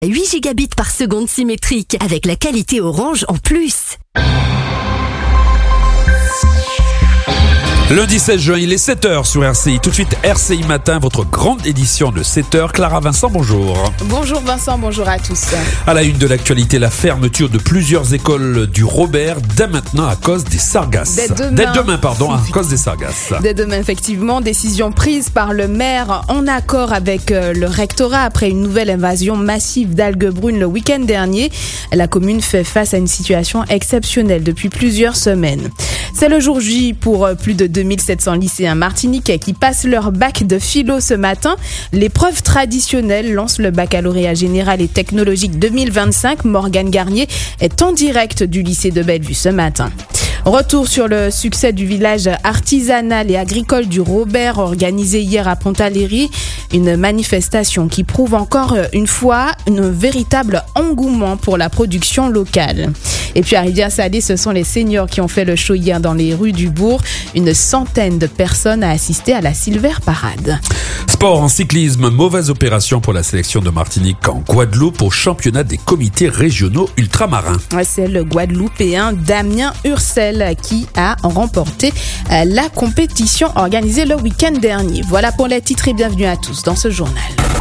8 gigabits par seconde symétrique avec la qualité Orange en plus. Lundi 16 juin, il est 7h sur RCI. Tout de suite, RCI Matin, votre grande édition de 7h. Clara Vincent, bonjour. Bonjour Vincent, bonjour à tous. À la une de l'actualité, la fermeture de plusieurs écoles du Robert dès maintenant à cause des sargasses. Dès demain, à cause des sargasses. Dès demain, effectivement, décision prise par le maire en accord avec le rectorat après une nouvelle invasion massive d'algues brunes le week-end dernier. La commune fait face à une situation exceptionnelle depuis plusieurs semaines. C'est le jour J pour plus de 2700 lycéens martiniquais qui passent leur bac de philo ce matin. L'épreuve traditionnelle lance le baccalauréat général et technologique 2025. Morgane Garnier est en direct du lycée de Bellevue ce matin. Retour sur le succès du village artisanal et agricole du Robert organisé hier à Pontaléry. Une manifestation qui prouve encore une fois un véritable engouement pour la production locale. Et puis à Rivière-Salée, ce sont les seniors qui ont fait le show hier dans les rues du bourg. Une centaine de personnes a assisté à la Silver Parade. Sport en cyclisme, mauvaise opération pour la sélection de Martinique en Guadeloupe au championnat des comités régionaux ultramarins. C'est le Guadeloupéen Damien Ursel qui a remporté la compétition organisée le week-end dernier. Voilà pour les titres et bienvenue à tous dans ce journal.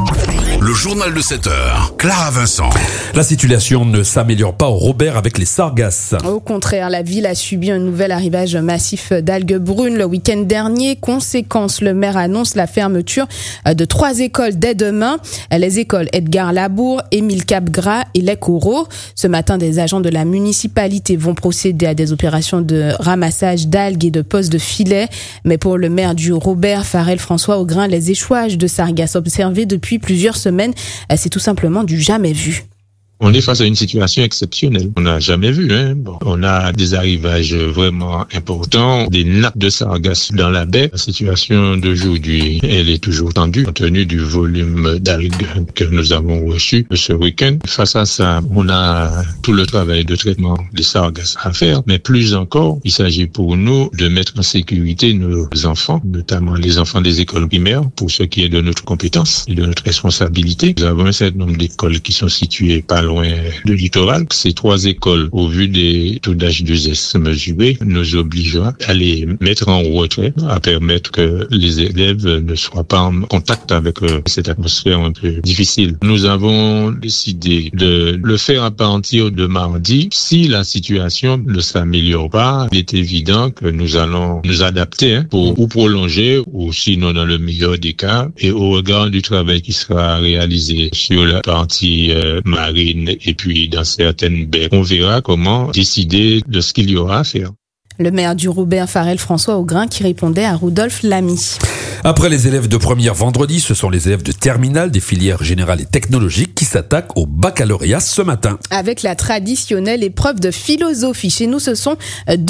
Le journal de 7h, Clara Vincent. La situation ne s'améliore pas au Robert avec les sargasses. Au contraire, la ville a subi un nouvel arrivage massif d'algues brunes le week-end dernier. Conséquence, le maire annonce la fermeture de 3 écoles dès demain. Les écoles Edgar Labour, Émile Capgras et Les Coraux. Ce matin, des agents de la municipalité vont procéder à des opérations de ramassage d'algues et de pose de filets. Mais pour le maire du Robert, Farel François Augrin, les échouages de sargasses observés depuis plusieurs semaines, c'est tout simplement du jamais vu. On est face à une situation exceptionnelle. On n'a jamais vu, on a des arrivages vraiment importants, des nappes de sargasses dans la baie. La situation d'aujourd'hui, elle est toujours tendue, compte tenu du volume d'algues que nous avons reçu ce week-end. Face à ça, on a tout le travail de traitement des sargasses à faire, mais plus encore, il s'agit pour nous de mettre en sécurité nos enfants, notamment les enfants des écoles primaires, pour ce qui est de notre compétence et de notre responsabilité. Nous avons un certain nombre d'écoles qui sont situées pas loin du littoral. Ces 3 écoles, au vu des taux d'H2S mesurés, nous obligera à les mettre en retrait, à permettre que les élèves ne soient pas en contact avec cette atmosphère un peu difficile. Nous avons décidé de le faire à partir de mardi. Si la situation ne s'améliore pas, il est évident que nous allons nous adapter pour ou prolonger ou sinon dans le meilleur des cas et au regard du travail qui sera réalisé sur la partie marine et puis dans certaines baies, on verra comment décider de ce qu'il y aura à faire. Le maire du Robert, Farel François Augrin, qui répondait à Rudolf Lamy. Après les élèves de première vendredi, ce sont les élèves de terminale des filières générales et technologiques qui s'attaquent au baccalauréat ce matin. Avec la traditionnelle épreuve de philosophie. Chez nous, ce sont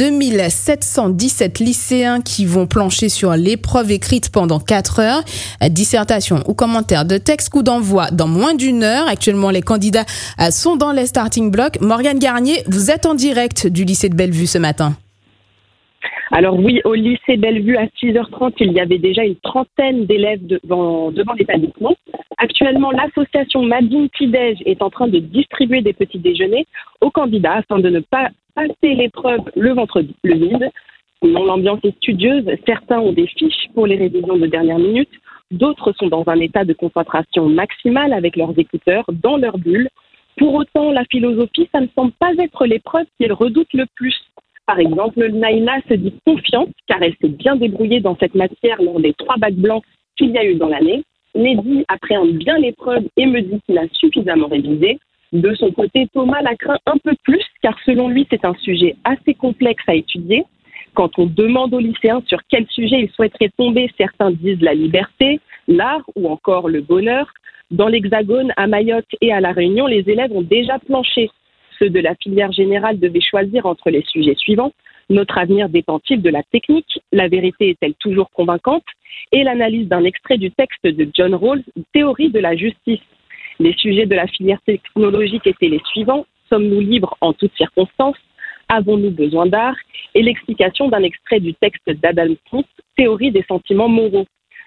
2717 lycéens qui vont plancher sur l'épreuve écrite pendant 4 heures. Dissertation ou commentaire de texte, coup d'envoi dans moins d'1 heure. Actuellement, les candidats sont dans les starting blocks. Morgane Garnier, vous êtes en direct du lycée de Bellevue ce matin. Alors oui, au lycée Bellevue, à 6h30, il y avait déjà une trentaine d'élèves devant l'établissement. Actuellement, l'association Madine Petit-Déj est en train de distribuer des petits déjeuners aux candidats afin de ne pas passer l'épreuve le ventre vide. Sinon, l'ambiance est studieuse. Certains ont des fiches pour les révisions de dernière minute. D'autres sont dans un état de concentration maximale avec leurs écouteurs, dans leur bulle. Pour autant, la philosophie, ça ne semble pas être l'épreuve qu'ils redoutent le plus. Par exemple, Naïla se dit confiante car elle s'est bien débrouillée dans cette matière lors des 3 bacs blancs qu'il y a eu dans l'année. Mehdi appréhende bien l'épreuve et me dit qu'il a suffisamment révisé. De son côté, Thomas la craint un peu plus car selon lui, c'est un sujet assez complexe à étudier. Quand on demande aux lycéens sur quel sujet ils souhaiteraient tomber, certains disent la liberté, l'art ou encore le bonheur. Dans l'Hexagone, à Mayotte et à La Réunion, les élèves ont déjà planché. Ceux de la filière générale devaient choisir entre les sujets suivants. Notre avenir dépend-il de la technique? La vérité est-elle toujours convaincante? Et l'analyse d'un extrait du texte de John Rawls, Théorie de la justice. Les sujets de la filière technologique étaient les suivants. Sommes-nous libres en toutes circonstances? Avons-nous besoin d'art? Et l'explication d'un extrait du texte d'Adam Smith, Théorie des sentiments moraux.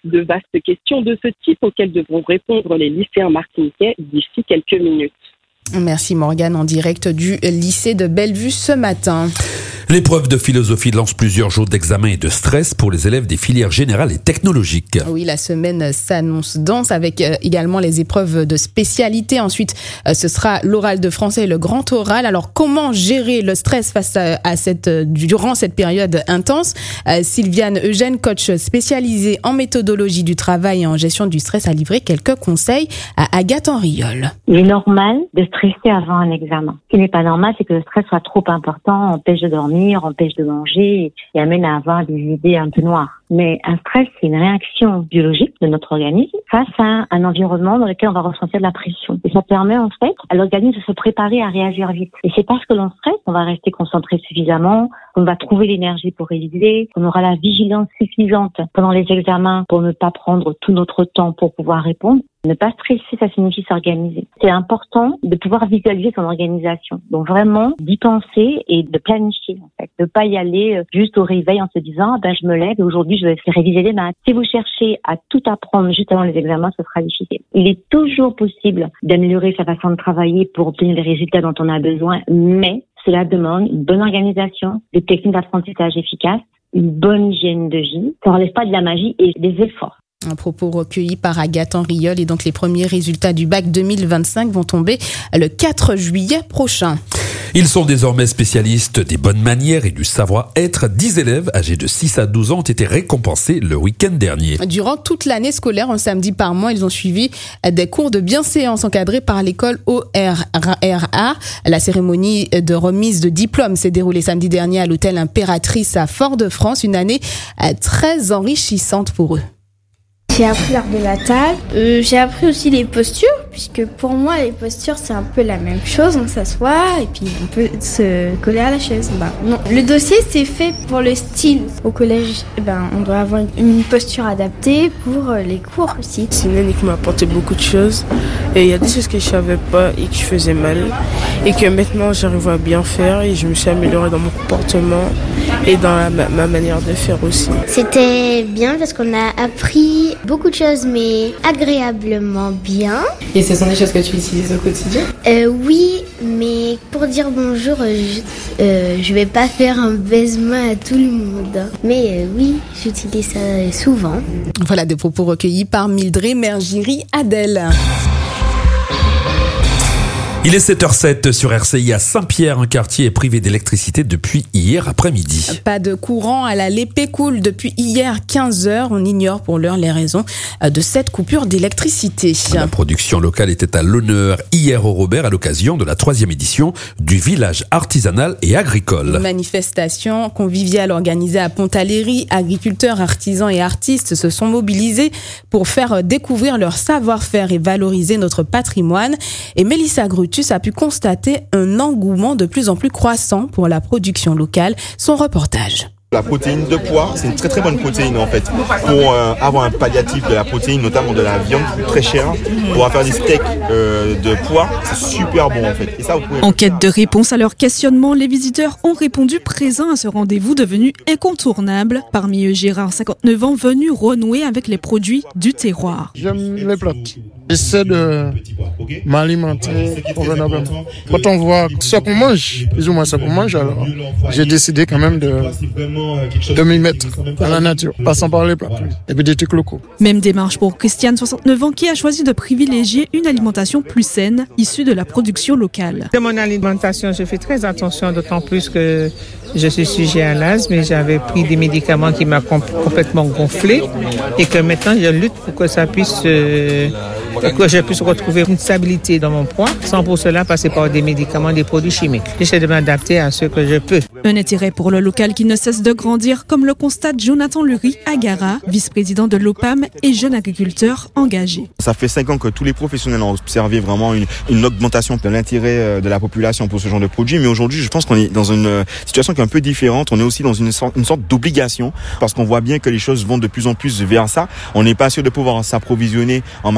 de vastes questions de ce type auxquelles devront répondre les lycéens martiniquais d'ici quelques minutes. Merci Morgane, en direct du lycée de Bellevue ce matin. L'épreuve de philosophie lance plusieurs jours d'examen et de stress pour les élèves des filières générales et technologiques. Oui, la semaine s'annonce dense avec également les épreuves de spécialité. Ensuite, ce sera l'oral de français et le grand oral. Alors, comment gérer le stress face durant cette période intense? Sylviane Eugène, coach spécialisée en méthodologie du travail et en gestion du stress, a livré quelques conseils à Agathe Henriol. Il est normal de stresser avant un examen. Ce qui n'est pas normal, c'est que le stress soit trop important, empêche de dormir, empêche de manger et amène à avoir des idées un peu noires. Mais un stress, c'est une réaction biologique de notre organisme face à un environnement dans lequel on va ressentir de la pression. Et ça permet en fait à l'organisme de se préparer à réagir vite. Et c'est parce que l'on stresse qu'on va rester concentré suffisamment, qu'on va trouver l'énergie pour réviser, qu'on aura la vigilance suffisante pendant les examens pour ne pas prendre tout notre temps pour pouvoir répondre. Ne pas stresser, ça signifie s'organiser. C'est important de pouvoir visualiser son organisation. Donc vraiment, d'y penser et de planifier, en fait. De pas y aller juste au réveil en se disant, je me lève et aujourd'hui je vais réviser les maths. Si vous cherchez à tout apprendre juste avant les examens, ce sera difficile. Il est toujours possible d'améliorer sa façon de travailler pour obtenir les résultats dont on a besoin, mais cela demande une bonne organisation, des techniques d'apprentissage efficaces, une bonne hygiène de vie. Ça ne relève pas de la magie et des efforts. Un propos recueilli par Agathe Henriol, et donc les premiers résultats du bac 2025 vont tomber le 4 juillet prochain. Ils sont désormais spécialistes des bonnes manières et du savoir-être. 10 élèves âgés de 6 à 12 ans ont été récompensés le week-end dernier. Durant toute l'année scolaire, un samedi par mois, ils ont suivi des cours de bienséance encadrés par l'école ORRA. La cérémonie de remise de diplôme s'est déroulée samedi dernier à l'hôtel Impératrice à Fort-de-France. Une année très enrichissante pour eux. J'ai appris l'art de la table. J'ai appris aussi les postures, puisque pour moi, les postures, c'est un peu la même chose. On s'assoit et puis on peut se coller à la chaise. Non. Le dossier, c'est fait pour le style. Au collège, on doit avoir une posture adaptée pour les cours aussi. C'est une année qui m'a apporté beaucoup de choses. Et il y a des choses que je savais pas et qui faisaient mal. Et que maintenant, j'arrive à bien faire et je me suis améliorée dans mon comportement et dans ma manière de faire aussi. C'était bien parce qu'on a appris beaucoup de choses, mais agréablement bien. Et ce sont des choses que tu utilises au quotidien? Oui, mais pour dire bonjour, je vais pas faire un baisement à tout le monde. Mais oui, j'utilise ça souvent. Voilà des propos recueillis par Mildred Mergiry Adèle. Il est 7h07 sur RCI à Saint-Pierre. Un quartier est privé d'électricité depuis hier après-midi. Pas de courant à la Lépécoule depuis hier 15h. On ignore pour l'heure les raisons de cette coupure d'électricité. La production locale était à l'honneur hier au Robert à l'occasion de la 3e édition du village artisanal et agricole. Une manifestation conviviale organisée à Pont-Aléry. Agriculteurs, artisans et artistes se sont mobilisés pour faire découvrir leur savoir-faire et valoriser notre patrimoine. Et Mélissa Grutus a pu constater un engouement de plus en plus croissant pour la production locale. Son reportage. La protéine de pois, c'est une très très bonne protéine en fait. Pour avoir un palliatif de la protéine, notamment de la viande qui coûte très cher, pour faire des steaks de pois, c'est super bon en fait. Et ça, vous pouvez... En quête de réponse à leurs questionnements, les visiteurs ont répondu présents à ce rendez-vous devenu incontournable. Parmi eux, Gérard, 59 ans, venu renouer avec les produits du terroir. J'aime les plantes. J'essaie de m'alimenter convenablement. Quand on voit ce qu'on mange, plus ou moins ce qu'on mange, alors j'ai décidé quand même de m'y mettre à la nature, passant par les plats et puis des trucs locaux. Même démarche pour Christiane, 69 ans, qui a choisi de privilégier une alimentation plus saine, issue de la production locale. De mon alimentation, je fais très attention, d'autant plus que je suis sujet à l'asthme, mais j'avais pris des médicaments qui m'ont complètement gonflé et que maintenant je lutte pour que ça puisse... que je puisse retrouver une stabilité dans mon poids, sans pour cela passer par des médicaments, des produits chimiques. J'essaie de m'adapter à ce que je peux. Un intérêt pour le local qui ne cesse de grandir, comme le constate Jonathan Lurie Agara, vice-président de l'OPAM et jeune agriculteur engagé. Ça fait 5 ans que tous les professionnels ont observé vraiment une augmentation de l'intérêt de la population pour ce genre de produits, mais aujourd'hui je pense qu'on est dans une situation qui est un peu différente. On est aussi dans une sorte d'obligation, parce qu'on voit bien que les choses vont de plus en plus vers ça. On n'est pas sûr de pouvoir s'approvisionner en matière première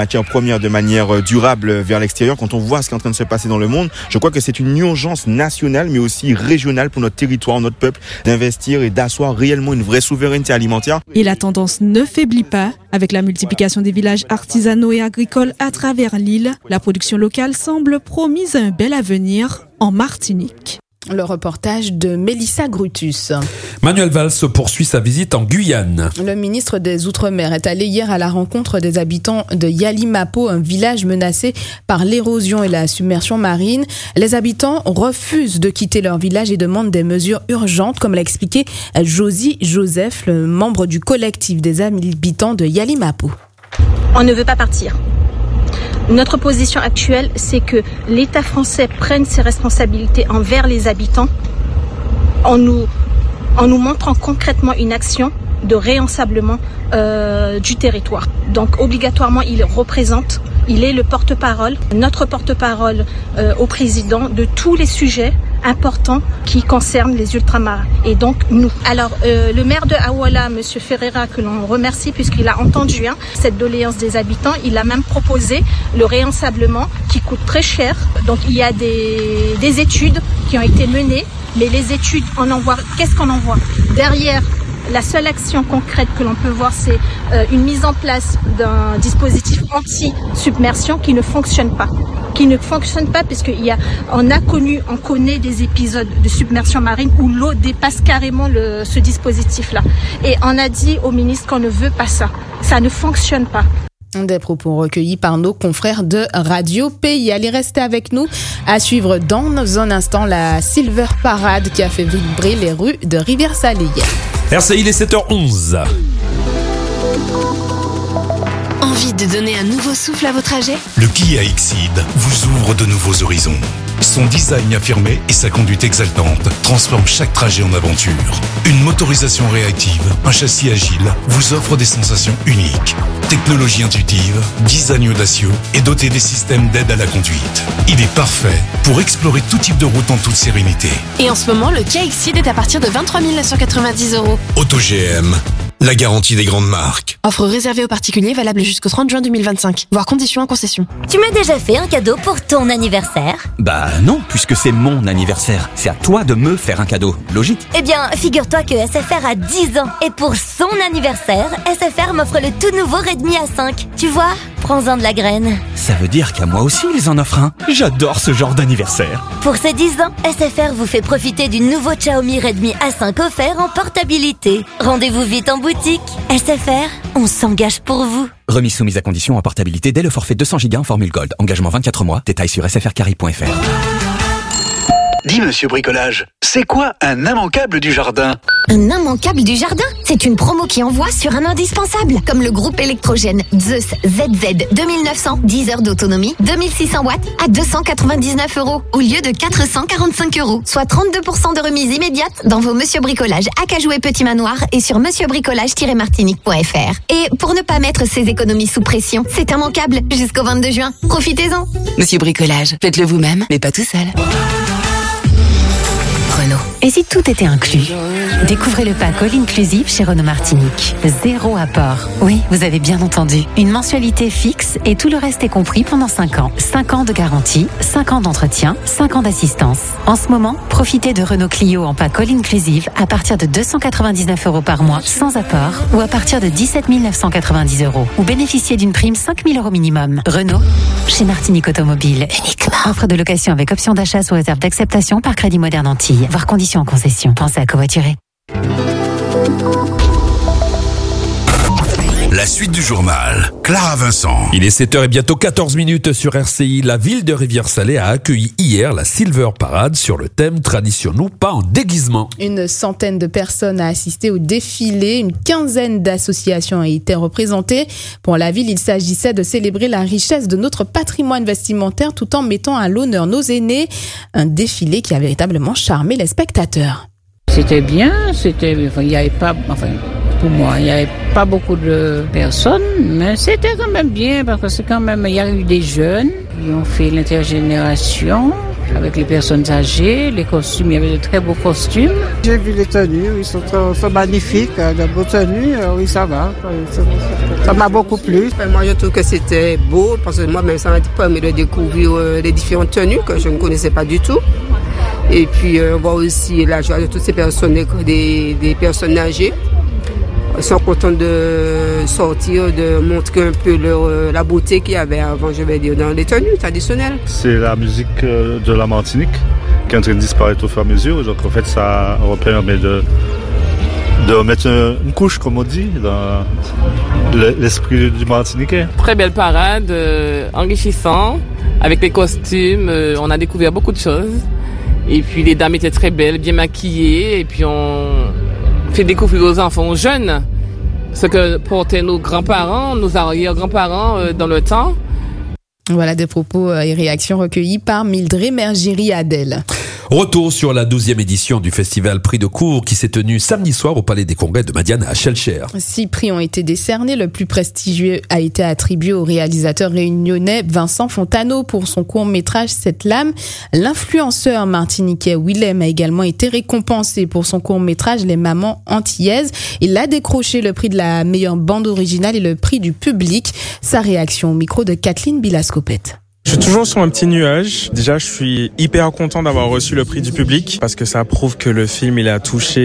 revenir de manière durable vers l'extérieur. Quand on voit ce qui est en train de se passer dans le monde, je crois que c'est une urgence nationale, mais aussi régionale pour notre territoire, notre peuple, d'investir et d'asseoir réellement une vraie souveraineté alimentaire. Et la tendance ne faiblit pas. Avec la multiplication des villages artisanaux et agricoles à travers l'île, la production locale semble promise à un bel avenir en Martinique. Le reportage de Mélissa Grutus. Manuel Valls poursuit sa visite en Guyane. Le ministre des Outre-mer est allé hier à la rencontre des habitants de Yalimapo, un village menacé par l'érosion et la submersion marine. Les habitants refusent de quitter leur village et demandent des mesures urgentes, comme l'a expliqué Josie Joseph, le membre du collectif des habitants de Yalimapo. On ne veut pas partir. Notre position actuelle, c'est que l'État français prenne ses responsabilités envers les habitants en nous montrant concrètement une action de réensablement du territoire. Donc obligatoirement, il est le porte-parole, notre porte-parole au président de tous les sujets importants qui concernent les ultramarins et donc nous. Alors le maire de Awala, monsieur Ferreira, que l'on remercie puisqu'il a entendu cette doléance des habitants, il a même proposé le réensablement qui coûte très cher. Donc il y a des études qui ont été menées, mais les études, qu'est-ce qu'on en voit derrière? La seule action concrète que l'on peut voir, c'est une mise en place d'un dispositif anti-submersion qui ne fonctionne pas. On connaît des épisodes de submersion marine où l'eau dépasse carrément ce dispositif-là. Et on a dit au ministre qu'on ne veut pas ça. Ça ne fonctionne pas. Des propos recueillis par nos confrères de Radio Pays. Allez rester avec nous. À suivre dans un instant la Silver Parade qui a fait vibrer les rues de Rivière-Salée. RCI, il est 7h11. Envie de donner un nouveau souffle à vos trajets ? Le Kia Exceed vous ouvre de nouveaux horizons. Son design affirmé et sa conduite exaltante transforment chaque trajet en aventure. Une motorisation réactive, un châssis agile vous offre des sensations uniques. Technologie intuitive, design audacieux et doté des systèmes d'aide à la conduite. Il est parfait pour explorer tout type de route en toute sérénité. Et en ce moment, le Kia Exceed est à partir de 23 990 €. AutoGM, la garantie des grandes marques. Offre réservée aux particuliers valable jusqu'au 30 juin 2025. Voir conditions en concession. Tu m'as déjà fait un cadeau pour ton anniversaire ? Bah non, puisque c'est mon anniversaire. C'est à toi de me faire un cadeau. Logique. Eh bien, figure-toi que SFR a 10 ans. Et pour son anniversaire, SFR m'offre le tout nouveau Redmi A5. Tu vois ? Prends-en de la graine. Ça veut dire qu'à moi aussi, ils en offrent un. J'adore ce genre d'anniversaire. Pour ces 10 ans, SFR vous fait profiter du nouveau Xiaomi Redmi A5 offert en portabilité. Rendez-vous vite en boutique. SFR, on s'engage pour vous. Remise soumise à condition en portabilité dès le forfait 200 Go en formule Gold. Engagement 24 mois. Détails sur sfrcarry.fr. Dis, monsieur Bricolage, c'est quoi un immanquable du jardin ? Un immanquable du jardin ? C'est une promo qui envoie sur un indispensable, comme le groupe électrogène Zeus ZZ 2900, 10 heures d'autonomie, 2600 watts à 299 € au lieu de 445 €, soit 32% de remise immédiate dans vos Monsieur Bricolage Acajou et Petit Manoir et sur monsieurbricolage-martinique.fr. Et pour ne pas mettre ces économies sous pression, c'est immanquable jusqu'au 22 juin. Profitez-en. Monsieur Bricolage, faites-le vous-même, mais pas tout seul. Renault. Et si tout était inclus ? Découvrez le pack All Inclusive chez Renault Martinique. 0 apport. Oui, vous avez bien entendu. Une mensualité fixe et tout le reste est compris pendant 5 ans. 5 ans de garantie, 5 ans d'entretien, 5 ans d'assistance. En ce moment, profitez de Renault Clio en pack All Inclusive à partir de 299 € par mois sans apport ou à partir de 17 990 € ou bénéficiez d'une prime 5 000 € minimum. Renault, chez Martinique Automobile. Uniquement. Offre de location avec option d'achat sous réserve d'acceptation par Crédit Moderne Antilles. Voir conditions en concession. Pensez à covoiturer. La suite du journal, Clara Vincent. Il est 7h et bientôt 14 minutes sur RCI. La ville de Rivière-Salée a accueilli hier la Silver Parade sur le thème « Tradition nous pas en déguisement ». Une centaine de personnes a assisté au défilé. Une quinzaine d'associations a été représentées. Pour la ville, il s'agissait de célébrer la richesse de notre patrimoine vestimentaire tout en mettant à l'honneur nos aînés. Un défilé qui a véritablement charmé les spectateurs. C'était bien, il n'y avait pas, pour moi, il n'y avait pas beaucoup de personnes, mais c'était quand même bien parce que c'est quand même, il y a eu des jeunes qui ont fait l'intergénération, avec les personnes âgées, les costumes, il y avait de très beaux costumes. J'ai vu les tenues, ils sont magnifiques, de beaux tenues, oui ça va, ça m'a beaucoup plu. Moi je trouve que c'était beau, parce que moi-même ça m'a permis de découvrir les différentes tenues que je ne connaissais pas du tout. Et puis on voit aussi la joie de toutes ces personnes, des personnes âgées. Ils sont contents de sortir, de montrer un peu la beauté qu'il y avait avant, je vais dire, dans les tenues traditionnelles. C'est la musique de la Martinique qui est en train de disparaître au fur et à mesure. Donc en fait, ça permet de mettre une couche, comme on dit, dans l'esprit du Martiniquais. Très belle parade, enrichissant, avec les costumes. On a découvert beaucoup de choses. Et puis les dames étaient très belles, bien maquillées. Et puis on fait découvrir aux enfants, aux jeunes, ce que portaient nos grands-parents, nos arrière-grands-parents dans le temps. Voilà des propos et réactions recueillis par Mildred Mergiry-Adel. Retour sur la 12e édition du festival Prix de cours qui s'est tenu samedi soir au Palais des Congrès de Madiane à Schœlcher. 6 prix ont été décernés. Le plus prestigieux a été attribué au réalisateur réunionnais Vincent Fontano pour son court-métrage Cette lame. L'influenceur martiniquais Willem a également été récompensé pour son court-métrage Les mamans antillaises. Il a décroché le prix de la meilleure bande originale et le prix du public. Sa réaction au micro de Kathleen Bilascopette. Je suis toujours sur un petit nuage. Déjà, je suis hyper content d'avoir reçu le prix du public parce que ça prouve que le film il a touché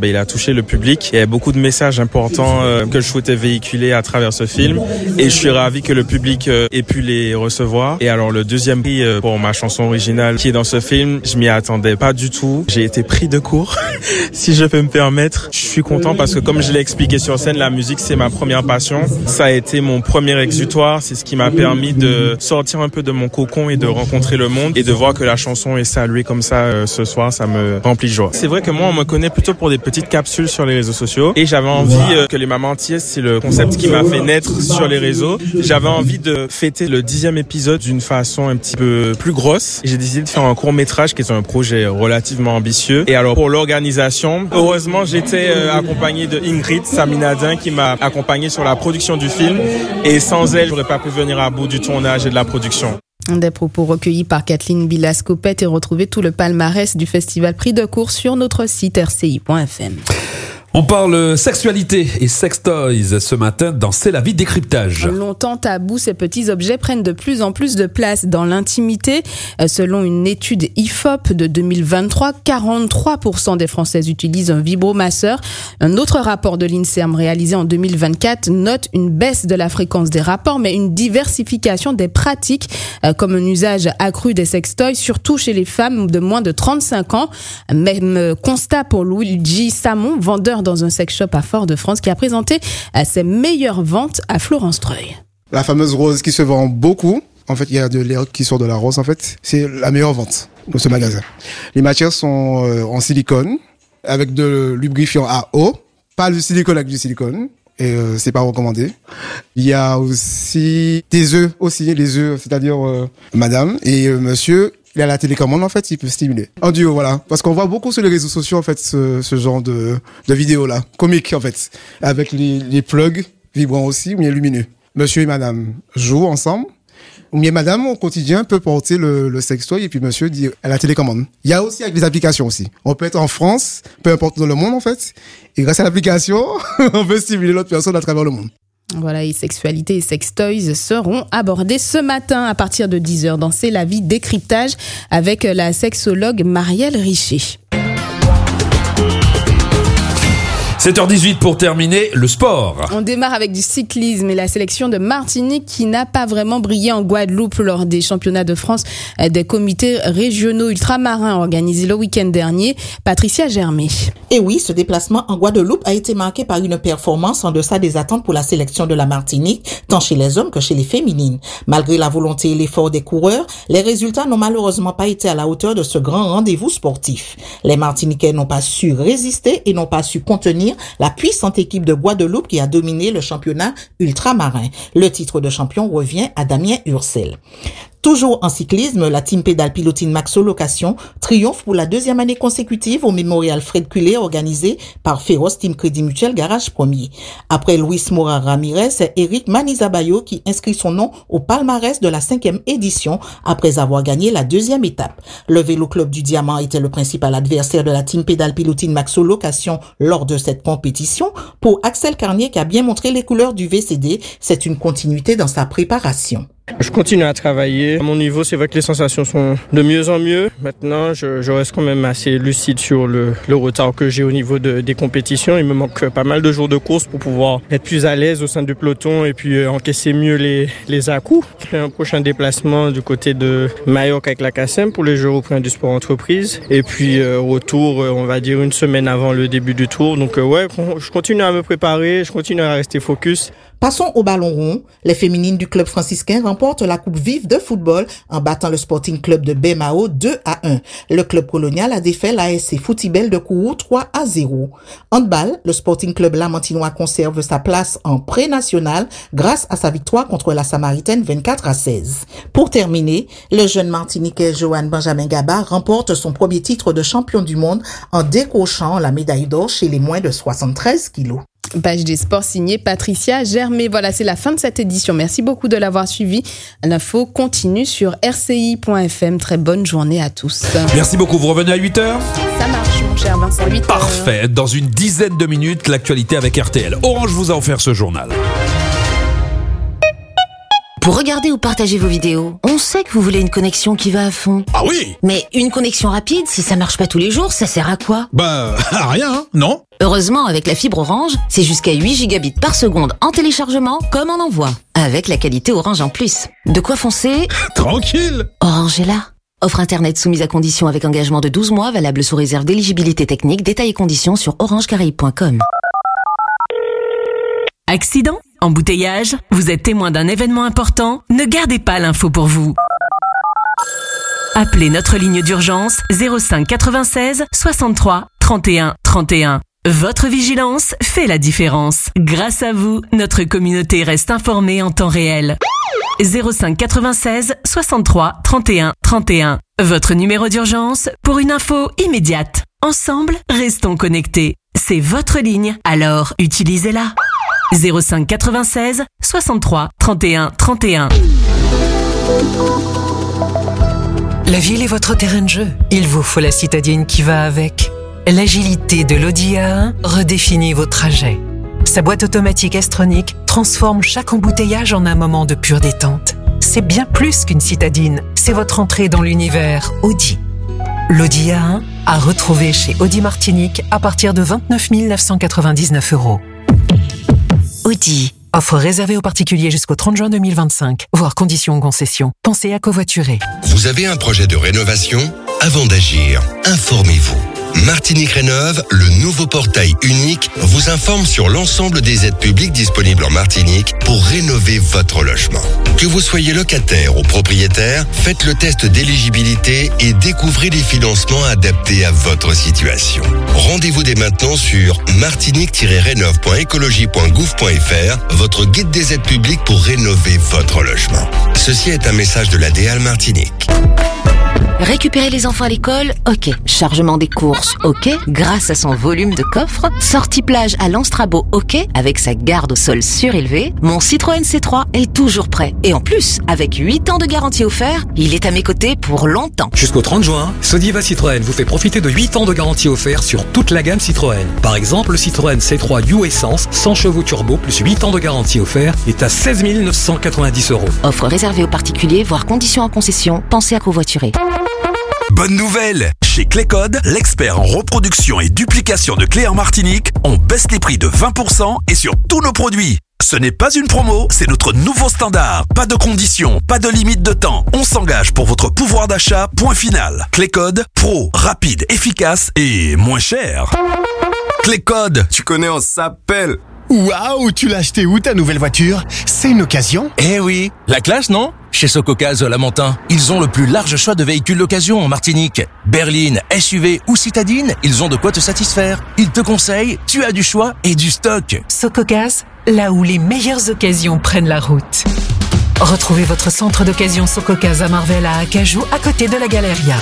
le public. Il y a beaucoup de messages importants que je souhaitais véhiculer à travers ce film et je suis ravi que le public ait pu les recevoir. Et alors le deuxième prix pour ma chanson originale qui est dans ce film, je m'y attendais pas du tout. J'ai été pris de court, si je peux me permettre. Je suis content parce que comme je l'ai expliqué sur scène, la musique c'est ma première passion. Ça a été mon premier exutoire. C'est ce qui m'a permis de sortir un peu de mon cocon et de rencontrer le monde et de voir que la chanson est saluée comme ça ce soir, ça me remplit de joie. C'est vrai que moi on me connaît plutôt pour des petites capsules sur les réseaux sociaux et j'avais envie que les mamans antillaises, c'est le concept qui m'a fait naître sur les réseaux. J'avais envie de fêter le 10e épisode d'une façon un petit peu plus grosse et j'ai décidé de faire un court-métrage qui est un projet relativement ambitieux. Et alors pour l'organisation, heureusement j'étais accompagné de Ingrid Saminadin qui m'a accompagné sur la production du film et sans elle, j'aurais pas pu venir à bout du tournage et de la production. Des propos recueillis par Kathleen Bilascopette et retrouver tout le palmarès du festival Prix de cours sur notre site rci.fm. On parle sexualité et sextoys ce matin dans C'est la vie décryptage. Longtemps tabou, ces petits objets prennent de plus en plus de place dans l'intimité. Selon une étude IFOP de 2023, 43% des Françaises utilisent un vibromasseur. Un autre rapport de l'INSERM réalisé en 2024 note une baisse de la fréquence des rapports, mais une diversification des pratiques, comme un usage accru des sextoys, surtout chez les femmes de moins de 35 ans. Même constat pour Luigi Samon, vendeur dans un sex shop à Fort-de-France, qui a présenté ses meilleures ventes à Florence Treuil. La fameuse rose qui se vend beaucoup. En fait, il y a de l'air qui sort de la rose. En fait, c'est la meilleure vente de ce magasin. Les matières sont en silicone avec de lubrifiant à eau. Pas du silicone avec du silicone. Et c'est pas recommandé. Il y a aussi des œufs aussi, les œufs, c'est-à-dire madame et monsieur. Il a la télécommande, en fait, il peut stimuler. En duo, voilà. Parce qu'on voit beaucoup sur les réseaux sociaux, en fait, ce genre de vidéos-là. Comiques, en fait. Avec les plugs vibrants aussi, ou bien lumineux. Monsieur et madame jouent ensemble. Ou bien madame, au quotidien, peut porter le sextoy et puis monsieur dit à la télécommande. Il y a aussi avec les applications aussi. On peut être en France, peu importe dans le monde, en fait. Et grâce à l'application, on peut stimuler l'autre personne à travers le monde. Voilà, et sexualité et sextoys seront abordés ce matin à partir de 10h dans C'est la vie décryptage avec la sexologue Marielle Richer. 7h18 pour terminer, le sport. On démarre avec du cyclisme et la sélection de Martinique qui n'a pas vraiment brillé en Guadeloupe lors des championnats de France des comités régionaux ultramarins organisés le week-end dernier. Patricia Germé. Et oui, ce déplacement en Guadeloupe a été marqué par une performance en deçà des attentes pour la sélection de la Martinique, tant chez les hommes que chez les féminines. Malgré la volonté et l'effort des coureurs, les résultats n'ont malheureusement pas été à la hauteur de ce grand rendez-vous sportif. Les Martiniquais n'ont pas su résister et n'ont pas su contenir la puissante équipe de Guadeloupe qui a dominé le championnat ultramarin. Le titre de champion revient à Damien Ursel. Toujours en cyclisme, la team pédale pilotine Maxo Location triomphe pour la 2e année consécutive au mémorial Fred Culé organisé par Féroce Team Crédit Mutuel Garage Premier. Après Luis Mora Ramirez, c'est Eric Manizabayo qui inscrit son nom au palmarès de la 5e édition après avoir gagné la 2e étape. Le Vélo Club du Diamant était le principal adversaire de la team pédale pilotine Maxo Location lors de cette compétition. Pour Axel Carnier qui a bien montré les couleurs du VCD, c'est une continuité dans sa préparation. Je continue à travailler. À mon niveau, c'est vrai que les sensations sont de mieux en mieux. Maintenant, je reste quand même assez lucide sur le retard que j'ai au niveau des compétitions. Il me manque pas mal de jours de course pour pouvoir être plus à l'aise au sein du peloton et puis encaisser mieux les à-coups. Je fais un prochain déplacement du côté de Majorque avec la CACEM pour les Jeux européens du sport entreprise. Et puis retour, on va dire une semaine avant le début du tour. Donc je continue à me préparer, je continue à rester focus. Passons au ballon rond. Les féminines du club franciscain remportent la Coupe Vive de football en battant le Sporting Club de Baie-Mahault 2-1. Le club colonial a défait l'ASC Footibel de Kourou 3-0. Handball, le Sporting Club lamantinois conserve sa place en pré-national grâce à sa victoire contre la Samaritaine 24-16. Pour terminer, le jeune martiniquais Johan Benjamin Gaba remporte son premier titre de champion du monde en décrochant la médaille d'or chez les moins de 73 kilos. Page des sports signée Patricia Germé. Voilà, c'est la fin de cette édition. Merci beaucoup de l'avoir suivi. L'info continue sur rci.fm. Très bonne journée à tous. Merci beaucoup. Vous revenez à 8h ? Ça marche, mon cher Vincent. 8h. Parfait. Dans une dizaine de minutes, l'actualité avec RTL. Orange vous a offert ce journal. Pour regarder ou partager vos vidéos, on sait que vous voulez une connexion qui va à fond. Ah oui! Mais une connexion rapide, si ça marche pas tous les jours, ça sert à quoi? À rien, hein, non? Heureusement, avec la fibre Orange, c'est jusqu'à 8 gigabits par seconde en téléchargement comme en envoi. Avec la qualité Orange en plus. De quoi foncer? Tranquille! Orange est là. Offre internet soumise à condition avec engagement de 12 mois, valable sous réserve d'éligibilité technique. Détails et conditions sur orangecaraïbes.com. Accident? Embouteillage? Vous êtes témoin d'un événement important? Ne gardez pas l'info pour vous. Appelez notre ligne d'urgence 05 96 63 31 31. Votre vigilance fait la différence. Grâce à vous, notre communauté reste informée en temps réel. 05 96 63 31 31. Votre numéro d'urgence pour une info immédiate. Ensemble, restons connectés. C'est votre ligne, alors utilisez-la. 05 96 63 31 31. La ville est votre terrain de jeu. Il vous faut la citadine qui va avec. L'agilité de l'Audi A1 redéfinit vos trajets. Sa boîte automatique S-Tronic transforme chaque embouteillage en un moment de pure détente. C'est bien plus qu'une citadine, c'est votre entrée dans l'univers Audi. L'Audi A1 à retrouver chez Audi Martinique à partir de 29 999 €. Audi. Offre réservée aux particuliers jusqu'au 30 juin 2025. Voir conditions en concession. Pensez à covoiturer. Vous avez un projet de rénovation? Avant d'agir, informez-vous. Martinique Rénov', le nouveau portail unique, vous informe sur l'ensemble des aides publiques disponibles en Martinique pour rénover votre logement. Que vous soyez locataire ou propriétaire, faites le test d'éligibilité et découvrez les financements adaptés à votre situation. Rendez-vous dès maintenant sur martinique-rénov.écologie.gouv.fr, votre guide des aides publiques pour rénover votre logement. Ceci est un message de la DEAL Martinique. Récupérer les enfants à l'école, ok. Chargement des courses, ok. Grâce à son volume de coffre. Sortie plage à l'Anstrabo, ok. Avec sa garde au sol surélevée. Mon Citroën C3 est toujours prêt. Et en plus, avec 8 ans de garantie offert, il est à mes côtés pour longtemps. Jusqu'au 30 juin, Sodiva Citroën vous fait profiter de 8 ans de garantie offert sur toute la gamme Citroën. Par exemple, le Citroën C3 U Essence, 100 chevaux turbo plus 8 ans de garantie offert est à 16 990 €. Offre réservée aux particuliers, voire conditions en concession. Pensez à covoiturer. Bonne nouvelle! Chez Clécode, l'expert en reproduction et duplication de clés en Martinique, on baisse les prix de 20% et sur tous nos produits. Ce n'est pas une promo, c'est notre nouveau standard. Pas de conditions, pas de limite de temps. On s'engage pour votre pouvoir d'achat, point final. Clécode, pro, rapide, efficace et moins cher. Clécode, tu connais, on s'appelle. Waouh, tu l'as acheté où ta nouvelle voiture? C'est une occasion? Eh oui, la classe non? Chez Sococaz Lamentin, ils ont le plus large choix de véhicules d'occasion en Martinique. Berline, SUV ou citadine, ils ont de quoi te satisfaire. Ils te conseillent, tu as du choix et du stock. Sococaz, là où les meilleures occasions prennent la route. Retrouvez votre centre d'occasion Sococaz à Marvel à Acajou, à côté de la Galeria.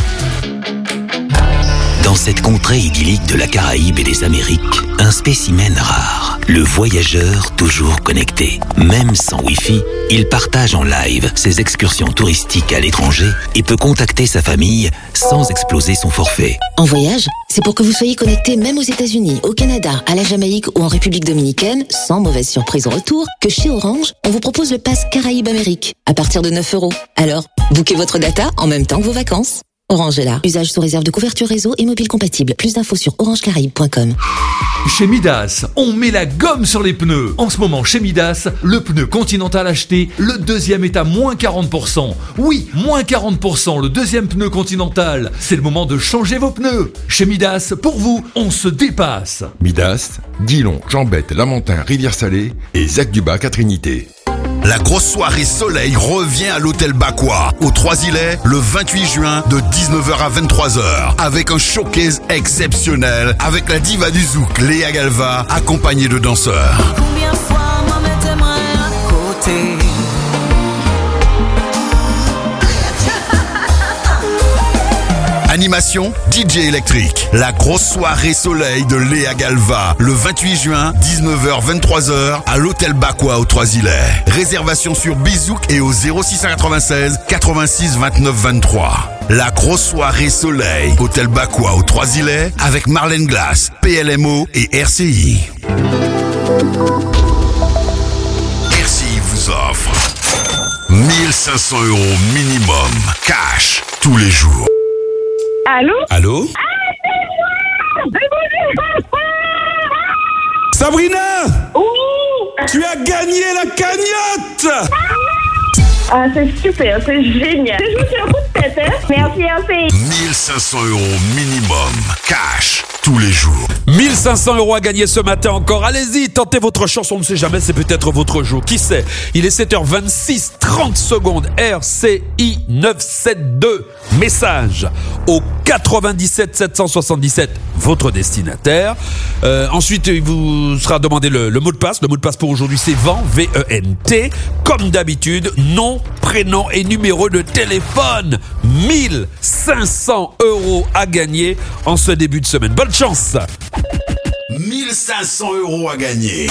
Dans cette contrée idyllique de la Caraïbe et des Amériques, un spécimen rare, le voyageur toujours connecté. Même sans Wi-Fi, il partage en live ses excursions touristiques à l'étranger et peut contacter sa famille sans exploser son forfait. En voyage, c'est pour que vous soyez connecté même aux États-Unis, au Canada, à la Jamaïque ou en République dominicaine, sans mauvaise surprise au retour, que chez Orange, on vous propose le pass Caraïbes-Amérique à partir de 9 €. Alors, bookez votre data en même temps que vos vacances. Orange est là. Usage sous réserve de couverture réseau et mobile compatible. Plus d'infos sur orangecaraïbes.com. Chez Midas, on met la gomme sur les pneus. En ce moment, chez Midas, le pneu Continental acheté, le deuxième est à moins 40%. Oui, moins 40%, le deuxième pneu Continental. C'est le moment de changer vos pneus. Chez Midas, pour vous, on se dépasse. Midas, Dillon, Jambette, Lamentin, Rivière-Salée et Zac-du-Bac à Trinité. La grosse soirée soleil revient à l'hôtel Bakwa, aux Trois-Îlets, le 28 juin de 19h à 23h, avec un showcase exceptionnel, avec la diva du zouk, Léa Galva, accompagnée de danseurs. Combien de fois moi me t'aimerais à côté? Animation, DJ électrique. La grosse soirée soleil de Léa Galva, le 28 juin, 19h-23h, à l'hôtel Bakwa aux Trois-Îlets. Réservation sur Bizouk et au 0696 86 29 23. La grosse soirée soleil, hôtel Bakwa aux Trois-Îlets, avec Marlène Glass, PLMO et RCI. RCI vous offre 1500 € minimum, cash, tous les jours. Allô? Allô? Sabrina! Oui! Tu as gagné la cagnotte! Ah, c'est super, c'est génial. Je vous suis un coup de tête, hein? Merci, merci. 1500 € minimum, cash, tous les jours. 1500 € à gagner ce matin encore. Allez-y, tentez votre chance, on ne sait jamais, c'est peut-être votre jour. Qui sait? Il est 7h26, 30 secondes. RCI 972. Message au 97 777, votre destinataire. Ensuite, il vous sera demandé le mot de passe. Le mot de passe pour aujourd'hui, c'est VENT, V-E-N-T. Comme d'habitude, nom, prénom et numéro de téléphone. 1500 € à gagner en ce début de semaine. Bonne chance! 1500 € à gagner.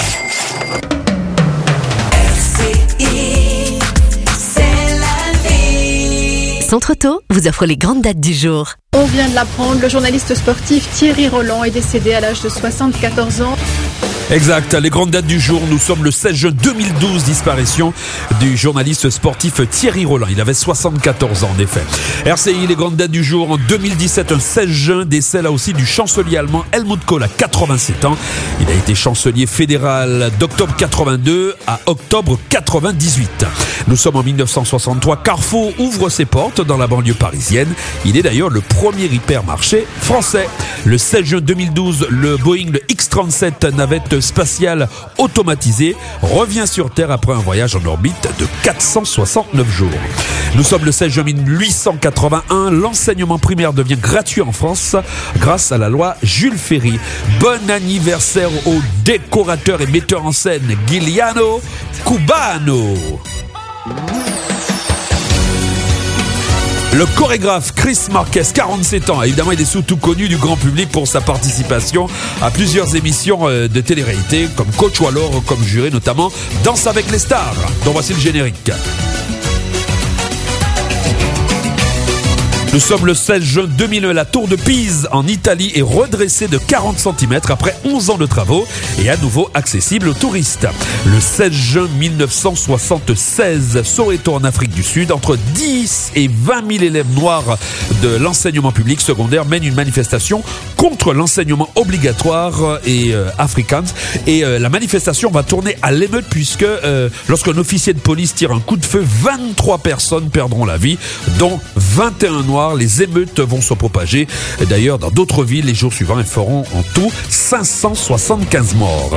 RCI, c'est la vie. Centre Auto vous offre les grandes dates du jour. On vient de l'apprendre, le journaliste sportif Thierry Roland est décédé à l'âge de 74 ans. Exact, les grandes dates du jour, nous sommes le 16 juin 2012, disparition du journaliste sportif Thierry Roland. Il avait 74 ans en effet. RCI, les grandes dates du jour, en 2017, un 16 juin, décès là aussi du chancelier allemand Helmut Kohl à 87 ans. Il a été chancelier fédéral d'octobre 82 à octobre 98. Nous sommes en 1963, Carrefour ouvre ses portes dans la banlieue parisienne. Il est d'ailleurs le premier hypermarché français. Le 16 juin 2012, le Boeing X-37 navette spatiale automatisée revient sur Terre après un voyage en orbite de 469 jours. Nous sommes le 16 juin 1881, l'enseignement primaire devient gratuit en France grâce à la loi Jules Ferry. Bon anniversaire au décorateur et metteur en scène Giuliano Cubano. Le chorégraphe Chris Marquez, 47 ans, évidemment il est surtout connu du grand public pour sa participation à plusieurs émissions de télé-réalité, comme coach ou alors comme juré, notamment Danse avec les stars, dont voici le générique. Nous sommes le 16 juin 2001. La tour de Pise en Italie est redressée de 40 cm après 11 ans de travaux et à nouveau accessible aux touristes. Le 16 juin 1976, Soweto en Afrique du Sud, entre 10 et 20 000 élèves noirs de l'enseignement public secondaire mènent une manifestation contre l'enseignement obligatoire et afrikaans. Et la manifestation va tourner à l'émeute puisque lorsqu'un officier de police tire un coup de feu, 23 personnes perdront la vie, dont 21 noirs. Les émeutes vont se propager. D'ailleurs, dans d'autres villes, les jours suivants, elles feront en tout 575 morts.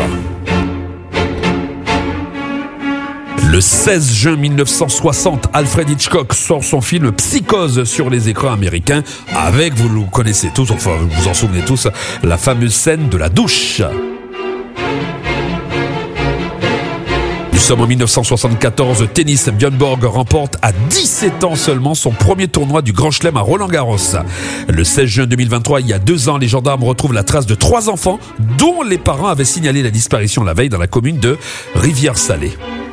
Le 16 juin 1960, Alfred Hitchcock sort son film Psychose sur les écrans américains avec, vous le connaissez tous, enfin vous vous en souvenez tous, la fameuse scène de la douche. sommes en 1974. Tennis, Björn Borg remporte à 17 ans seulement son premier tournoi du Grand Chelem à Roland-Garros. Le 16 juin 2023, il y a 2 ans, les gendarmes retrouvent la trace de 3 enfants dont les parents avaient signalé la disparition la veille dans la commune de Rivière-Salée.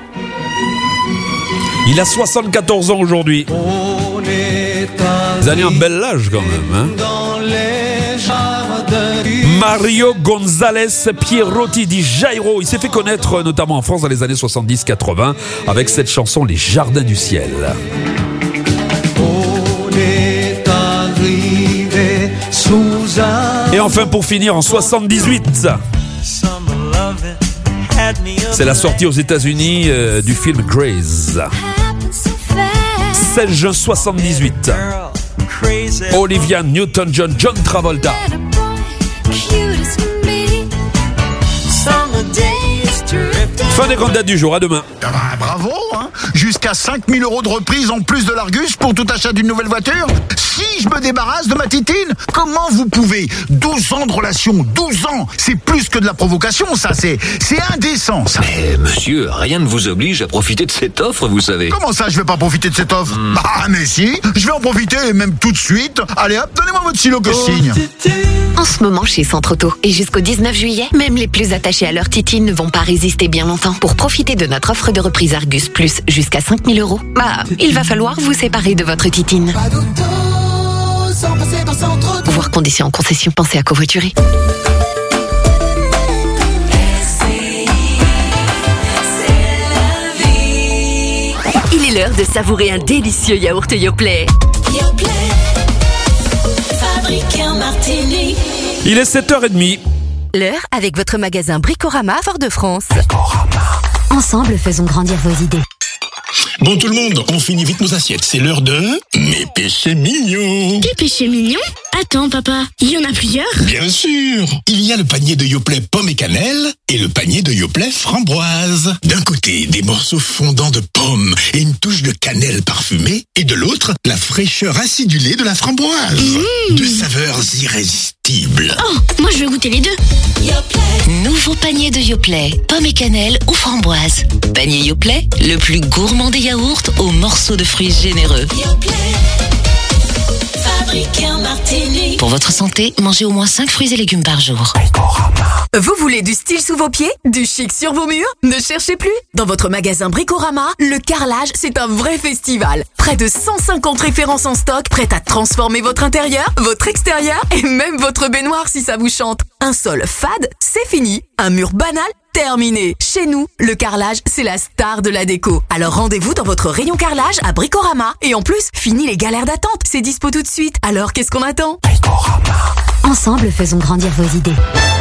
Il a 74 ans aujourd'hui. Vous avez un bel âge quand même, hein? Mario González Pierrotti di Jairo. Il s'est fait connaître notamment en France dans les années 70-80 avec cette chanson Les Jardins du Ciel. Et enfin pour finir en 78, c'est la sortie aux États-Unis du film Grace. 16 juin 78. Olivia Newton-John, John Travolta. Fin des grandes dates du jour, à demain. Bravo, hein. Jusqu'à 5 000 € de reprise en plus de l'Argus pour tout achat d'une nouvelle voiture. Si je me débarrasse de ma titine, comment vous pouvez? 12 ans de relation, 12 ans, c'est plus que de la provocation, ça, c'est indécent, ça. Mais monsieur, rien ne vous oblige à profiter de cette offre, vous savez. Comment ça, je vais pas profiter de cette offre? Bah, mais si, je vais en profiter, et même tout de suite. Allez hop, donnez-moi votre stylo que je signe. En ce moment, chez Centre Auto, et jusqu'au 19 juillet, même les plus attachés à leur titine ne vont pas résister bien longtemps. Pour profiter de notre offre de reprise Argus Plus jusqu'à 5 000 €, bah, il va falloir vous séparer de votre titine. Voir conditions en concession, pensez à covoiturer. Il est l'heure de savourer un délicieux yaourt Yoplait. Yoplait, fabriqué en Martinique. Il est 7h30. L'heure avec votre magasin Bricorama Fort-de-France. Ensemble, faisons grandir vos idées. Bon tout le monde, on finit vite nos assiettes. C'est l'heure de mes péchés mignons. Des péchés mignons? Attends papa, il y en a plusieurs? Bien sûr. Il y a le panier de Yoplait pomme et cannelle et le panier de Yoplait framboise. D'un côté, des morceaux fondants de pommes et une touche de cannelle parfumée. Et de l'autre, la fraîcheur acidulée de la framboise. Deux saveurs irrésistibles. Oh, moi je veux goûter les deux. Yoplait. Nouveau panier de Yoplait, pommes et cannelle ou framboise. Panier Yoplait, le plus gourmand des yaourts aux morceaux de fruits généreux. Yoplait, fabriqué en Martinique. Pour votre santé, mangez au moins 5 fruits et légumes par jour. Vous voulez du style sous vos pieds? Du chic sur vos murs? Ne cherchez plus. Dans votre magasin Bricorama, le carrelage, c'est un vrai festival. Près de 150 références en stock, prêtes à transformer votre intérieur, votre extérieur et même votre baignoire si ça vous chante. Un sol fade, c'est fini. Un mur banal, terminé. Chez nous, le carrelage, c'est la star de la déco. Alors rendez-vous dans votre rayon carrelage à Bricorama. Et en plus, fini les galères d'attente. C'est dispo tout de suite. Alors qu'est-ce qu'on attend? Bricorama. Ensemble, faisons grandir vos idées.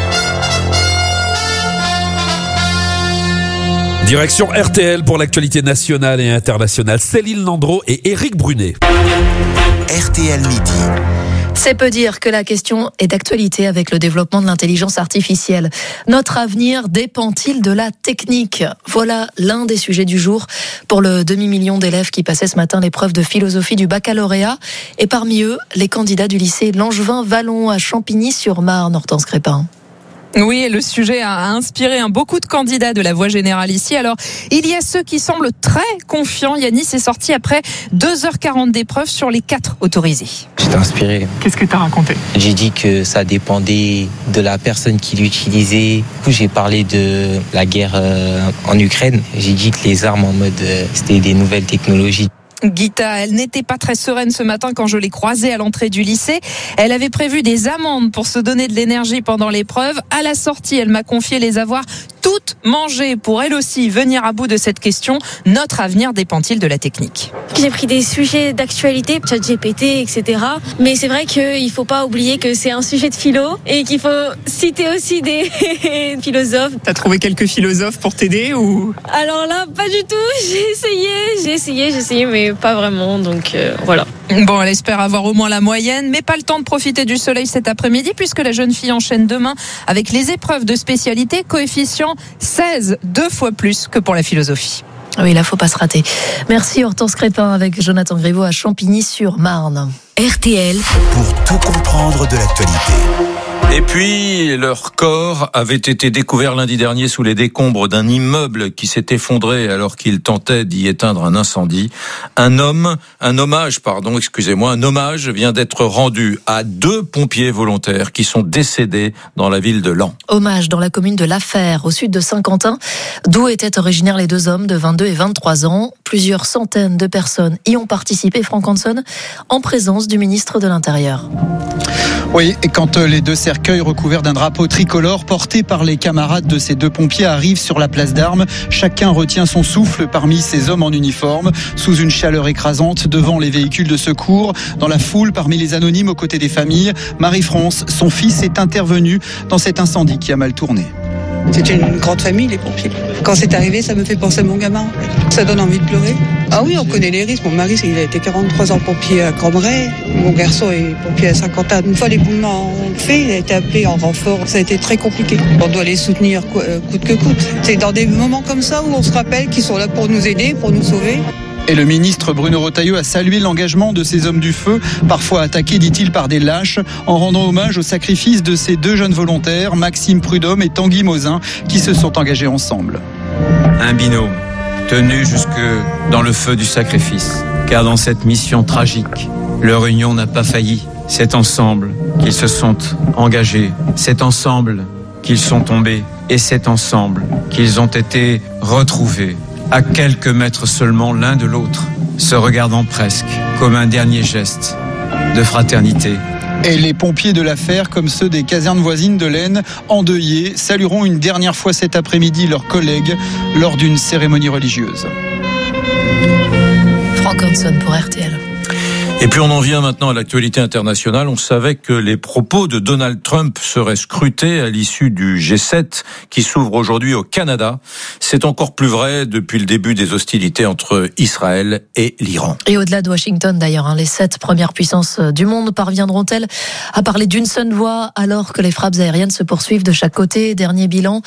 Direction RTL pour l'actualité nationale et internationale. Céline Landreau et Éric Brunet. RTL Midi. C'est peu dire que la question est d'actualité avec le développement de l'intelligence artificielle. Notre avenir dépend-il de la technique? Voilà l'un des sujets du jour pour le demi-million d'élèves qui passaient ce matin l'épreuve de philosophie du baccalauréat. Et parmi eux, les candidats du lycée Langevin-Vallon à Champigny-sur-Marne, Hortense Crépin. Oui, le sujet a inspiré beaucoup de candidats de la voie générale ici. Alors, il y a ceux qui semblent très confiants. Yanis est sorti après 2h40 d'épreuve sur les 4 autorisés. J'étais inspiré. Qu'est-ce que tu as raconté? J'ai dit que ça dépendait de la personne qui l'utilisait. Du coup, j'ai parlé de la guerre en Ukraine. J'ai dit que les armes en mode c'était des nouvelles technologies. Guita, elle n'était pas très sereine ce matin quand je l'ai croisée à l'entrée du lycée. Elle avait prévu des amendes pour se donner de l'énergie pendant l'épreuve. À la sortie, elle m'a confié les avoir toutes mangées pour elle aussi venir à bout de cette question. Notre avenir dépend-il de la technique? J'ai pris des sujets d'actualité, ChatGPT, etc. Mais c'est vrai qu'il ne faut pas oublier que c'est un sujet de philo et qu'il faut citer aussi des philosophes. T'as trouvé quelques philosophes pour t'aider ou? Alors là, pas du tout. J'ai essayé, mais pas vraiment, donc voilà. Bon, elle espère avoir au moins la moyenne, mais pas le temps de profiter du soleil cet après-midi puisque la jeune fille enchaîne demain avec les épreuves de spécialité, coefficient 16, 2 fois plus que pour la philosophie. Oui, là, faut pas se rater. Merci Hortense Crépin avec Jonathan Griveaux à Champigny-sur-Marne. RTL pour tout comprendre de l'actualité. Et puis, leur corps avait été découvert lundi dernier sous les décombres d'un immeuble qui s'est effondré alors qu'il tentait d'y éteindre un incendie. Un hommage vient d'être rendu à 2 pompiers volontaires qui sont décédés dans la ville de Laon. Hommage dans la commune de Lafère, au sud de Saint-Quentin, d'où étaient originaires les 2 hommes de 22 et 23 ans. Plusieurs centaines de personnes y ont participé, Franck Hanson, en présence du ministre de l'Intérieur. Oui, et quand les 2 cercueils recouverts d'un drapeau tricolore porté par les camarades de ces 2 pompiers arrivent sur la place d'Armes, chacun retient son souffle parmi ces hommes en uniforme, sous une chaleur écrasante devant les véhicules de secours. Dans la foule, parmi les anonymes aux côtés des familles, Marie-France, son fils, est intervenu dans cet incendie qui a mal tourné. C'est une grande famille, les pompiers. Quand c'est arrivé, ça me fait penser à mon gamin. Ça donne envie de pleurer. Ah oui, on connaît les risques. Mon mari, il a été 43 ans pompier à Cambrai. Mon garçon est pompier à Saint-Quentin. Une fois l'éboulement fait, il a été appelé en renfort. Ça a été très compliqué. On doit les soutenir coûte que coûte. C'est dans des moments comme ça où on se rappelle qu'ils sont là pour nous aider, pour nous sauver. Et le ministre Bruno Retailleau a salué l'engagement de ces hommes du feu, parfois attaqués, dit-il, par des lâches, en rendant hommage au sacrifice de ces 2 jeunes volontaires, Maxime Prudhomme et Tanguy Mosin, qui se sont engagés ensemble. Un binôme, tenu jusque dans le feu du sacrifice, car dans cette mission tragique, leur union n'a pas failli. C'est ensemble qu'ils se sont engagés, c'est ensemble qu'ils sont tombés, et c'est ensemble qu'ils ont été retrouvés, à quelques mètres seulement l'un de l'autre, se regardant presque comme un dernier geste de fraternité. Et les pompiers de l'affaire, comme ceux des casernes voisines de l'Aisne, endeuillés, salueront une dernière fois cet après-midi leurs collègues lors d'une cérémonie religieuse. Franck Hanson pour RTL. Et puis on en vient maintenant à l'actualité internationale. On savait que les propos de Donald Trump seraient scrutés à l'issue du G7 qui s'ouvre aujourd'hui au Canada. C'est encore plus vrai depuis le début des hostilités entre Israël et l'Iran. Et au-delà de Washington d'ailleurs, les 7 premières puissances du monde parviendront-elles à parler d'une seule voix alors que les frappes aériennes se poursuivent de chaque côté? Dernier bilan,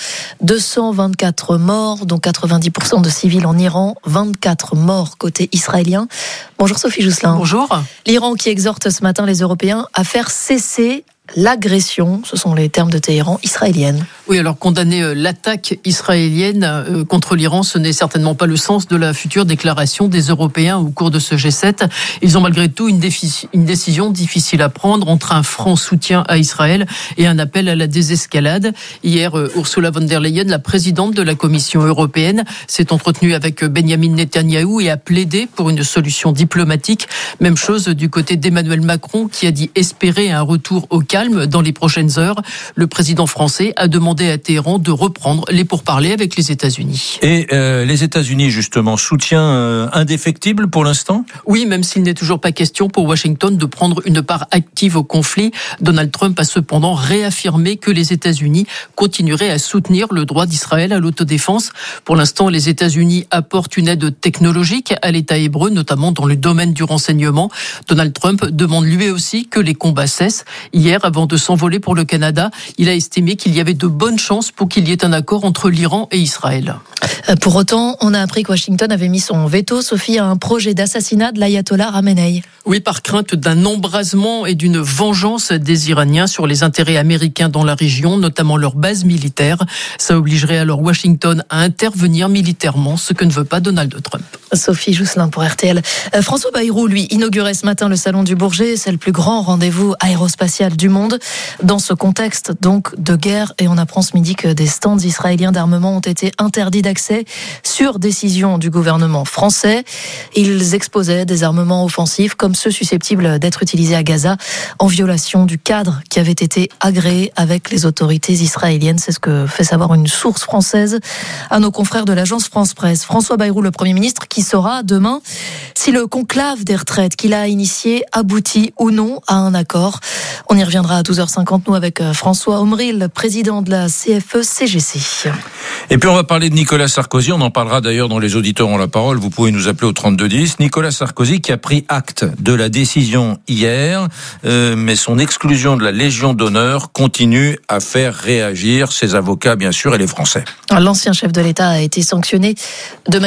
224 morts, dont 90% de civils en Iran, 24 morts côté israélien. Bonjour Sophie Jousselin. Bonjour. L'Iran qui exhorte ce matin les Européens à faire cesser l'agression, ce sont les termes de Téhéran, israélienne. Oui, alors condamner l'attaque israélienne contre l'Iran, ce n'est certainement pas le sens de la future déclaration des Européens au cours de ce G7. Ils ont malgré tout une décision difficile à prendre entre un franc soutien à Israël et un appel à la désescalade. Hier, Ursula von der Leyen, la présidente de la Commission européenne, s'est entretenue avec Benjamin Netanyahou et a plaidé pour une solution diplomatique. Même chose du côté d'Emmanuel Macron qui a dit espérer un retour au calme dans les prochaines heures. Le président français a demandé à Téhéran de reprendre les pourparlers avec les États-Unis. Et les États-Unis, justement, soutien indéfectible pour l'instant ? Oui, même s'il n'est toujours pas question pour Washington de prendre une part active au conflit. Donald Trump a cependant réaffirmé que les États-Unis continueraient à soutenir le droit d'Israël à l'autodéfense. Pour l'instant, les États-Unis apportent une aide technologique à l'État hébreu, notamment dans le domaine du renseignement. Donald Trump demande lui aussi que les combats cessent. Hier, avant de s'envoler pour le Canada, il a estimé qu'il y avait de bonnes chances pour qu'il y ait un accord entre l'Iran et Israël. Pour autant, on a appris que Washington avait mis son veto, Sophie, à un projet d'assassinat de l'ayatollah Khamenei. Oui, par crainte d'un embrasement et d'une vengeance des Iraniens sur les intérêts américains dans la région, notamment leurs bases militaires. Ça obligerait alors Washington à intervenir militairement, ce que ne veut pas Donald Trump. Sophie Jousselin pour RTL. François Bayrou, lui, inaugurait ce matin le Salon du Bourget. C'est le plus grand rendez-vous aérospatial du monde. Dans ce contexte donc de guerre, et on apprend ce midi que des stands israéliens d'armement ont été interdits d'accès sur décision du gouvernement français. Ils exposaient des armements offensifs comme ceux susceptibles d'être utilisés à Gaza en violation du cadre qui avait été agréé avec les autorités israéliennes. C'est ce que fait savoir une source française à nos confrères de l'agence France-Presse. François Bayrou, le Premier ministre, qui saura demain si le conclave des retraites qu'il a initié aboutit ou non à un accord. On y reviendra à 12h50, nous, avec François Omril, président de la CFE-CGC. Et puis on va parler de Nicolas Sarkozy, on en parlera d'ailleurs dans Les Auditeurs ont la parole, vous pouvez nous appeler au 3210. Nicolas Sarkozy qui a pris acte de la décision hier, mais son exclusion de la Légion d'honneur continue à faire réagir ses avocats bien sûr et les Français. L'ancien chef de l'État a été sanctionné de manière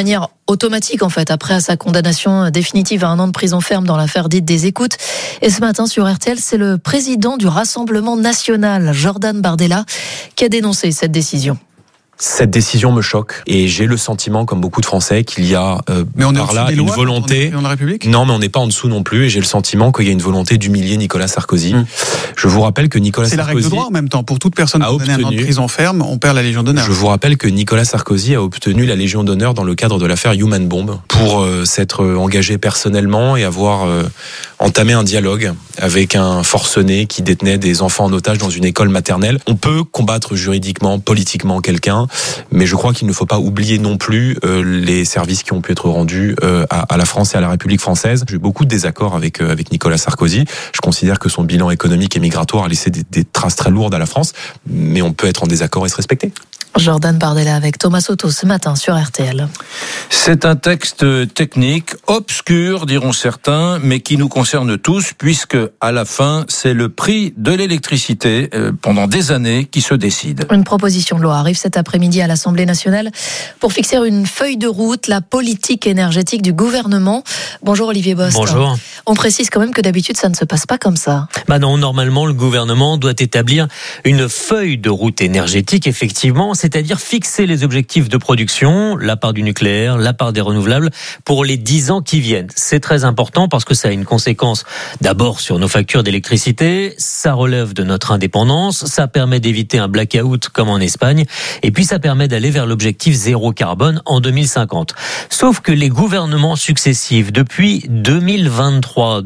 automatique en fait après sa condamnation définitive à 1 an de prison ferme dans l'affaire dite des écoutes. Et ce matin sur RTL, c'est le président du Rassemblement national, Jordan Bardella, qui a dénoncé cette décision. Cette décision me choque et j'ai le sentiment, comme beaucoup de Français, qu'il y a par là une volonté. Dans la République ? Non, mais on n'est pas en dessous non plus et j'ai le sentiment qu'il y a une volonté d'humilier Nicolas Sarkozy. Je vous rappelle que Nicolas Sarkozy... C'est la règle de droit en même temps. Pour toute personne condamnée à 1 an de prison ferme, on perd la Légion d'honneur. Je vous rappelle que Nicolas Sarkozy a obtenu la Légion d'honneur dans le cadre de l'affaire Human Bomb pour s'être engagé personnellement et avoir entamé un dialogue avec un forcené qui détenait des enfants en otage dans une école maternelle. On peut combattre juridiquement, politiquement quelqu'un, mais je crois qu'il ne faut pas oublier non plus les services qui ont pu être rendus à la France et à la République française. J'ai eu beaucoup de désaccords avec Nicolas Sarkozy. Je considère que son bilan économique et migratoire a laissé des traces très lourdes à la France, mais on peut être en désaccord et se respecter. Jordan Bardella avec Thomas Soto ce matin sur RTL. C'est un texte technique, obscur diront certains, mais qui nous concerne tous, puisque à la fin, c'est le prix de l'électricité pendant des années qui se décide. Une proposition de loi arrive cet après-midi à l'Assemblée nationale pour fixer une feuille de route, la politique énergétique du gouvernement. Bonjour Olivier Bost. Bonjour. On précise quand même que d'habitude ça ne se passe pas comme ça. Non, normalement le gouvernement doit établir une feuille de route énergétique, effectivement, c'est-à-dire fixer les objectifs de production, la part du nucléaire, la part des renouvelables, pour les 10 ans qui viennent. C'est très important parce que ça a une conséquence d'abord sur nos factures d'électricité, ça relève de notre indépendance, ça permet d'éviter un blackout comme en Espagne, et puis ça permet d'aller vers l'objectif zéro carbone en 2050. Sauf que les gouvernements successifs, depuis 2023,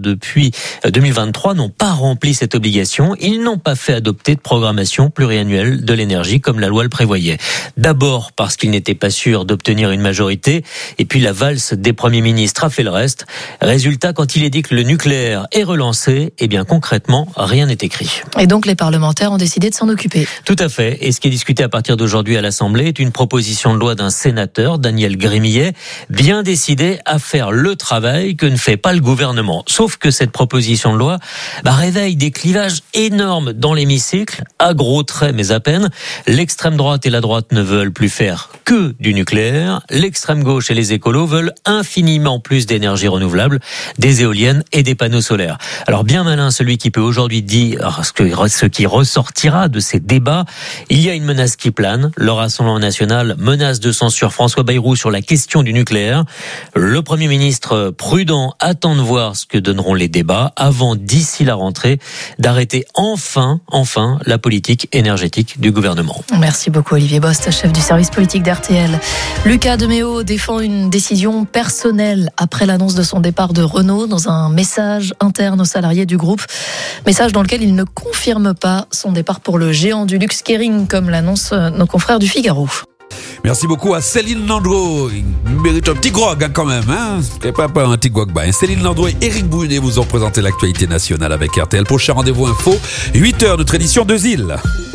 n'ont pas rempli cette obligation, ils n'ont pas fait adopter de programmation pluriannuelle de l'énergie comme la loi le prévoyait. D'abord parce qu'ils n'étaient pas sûrs d'obtenir une majorité, et puis la valse des premiers ministres a fait le reste. Résultat, quand il est dit que le nucléaire est relancé, eh bien concrètement, rien n'est écrit. Et donc les parlementaires ont décidé de s'en occuper. Tout à fait. Et ce qui est discuté à partir d'aujourd'hui à l'Assemblée est une proposition de loi d'un sénateur, Daniel Gremillet, bien décidé à faire le travail que ne fait pas le gouvernement. Sauf que cette proposition de loi réveille des clivages énormes dans l'hémicycle, à gros traits mais à peine. L'extrême droite et la droite ne veulent plus faire que du nucléaire. L'extrême gauche et les écolos veulent infiniment plus d'énergie renouvelable, des éoliennes et des panneaux solaires. Alors bien malin celui qui peut aujourd'hui dire ce qui ressortira de ces débats. Il y a une menace qui plane. Le Rassemblement national menace de censure François Bayrou sur la question du nucléaire. Le Premier ministre prudent attend de voir ce que donneront les débats avant, d'ici la rentrée, d'arrêter enfin la politique énergétique du gouvernement. Merci beaucoup Olivier Bost, chef du service politique d'RTL. Lucas Deméo défend une décision personnelle après l'annonce de son départ de Renault dans un message interne aux salariés du groupe. Message dans lequel il ne confirme pas son départ pour le géant du luxe Kering, comme l'annoncent nos confrères du Figaro. Merci beaucoup à Céline Landreau. Il mérite un petit grog quand même. C'est pas un petit grog. Céline Landreau et Éric Brunet vous ont présenté l'actualité nationale avec RTL. Prochain rendez-vous info, 8h, notre édition 2 îles.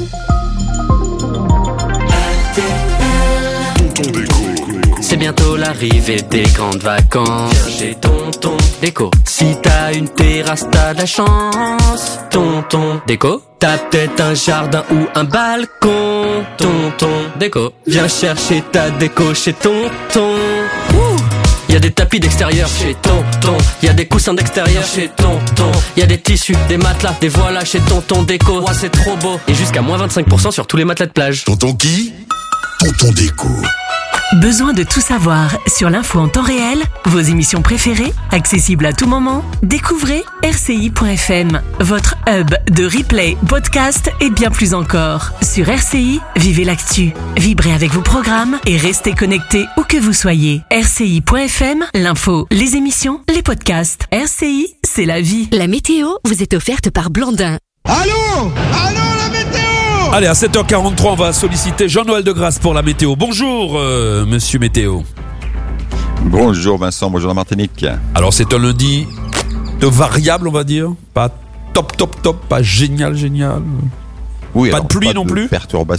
C'est bientôt l'arrivée des grandes vacances. Viens chez Tonton Déco. Si t'as une terrasse, t'as de la chance. Tonton Déco. T'as peut-être un jardin ou un balcon. Tonton Déco. Viens chercher ta déco chez Tonton. Y a des tapis d'extérieur chez Tonton. Y a des coussins d'extérieur chez Tonton. Y a des tissus, des matelas, des voilas chez Tonton Déco. Ouais, c'est trop beau. Et jusqu'à moins 25% sur tous les matelas de plage. Tonton qui ? Tonton Déco. Besoin de tout savoir sur l'info en temps réel, vos émissions préférées, accessibles à tout moment? Découvrez RCI.fm, votre hub de replay, podcast et bien plus encore. Sur RCI, vivez l'actu, vibrez avec vos programmes et restez connectés où que vous soyez. RCI.fm, l'info, les émissions, les podcasts. RCI, c'est la vie. La météo vous est offerte par Blandin. Allô, la météo! Allez, à 7h43, on va solliciter Jean-Noël Degrasse pour la météo. Bonjour, monsieur Météo. Bonjour Vincent, bonjour la Martinique. Alors, c'est un lundi de variable, on va dire. Pas top, pas génial. Oui, pas de pluie non plus.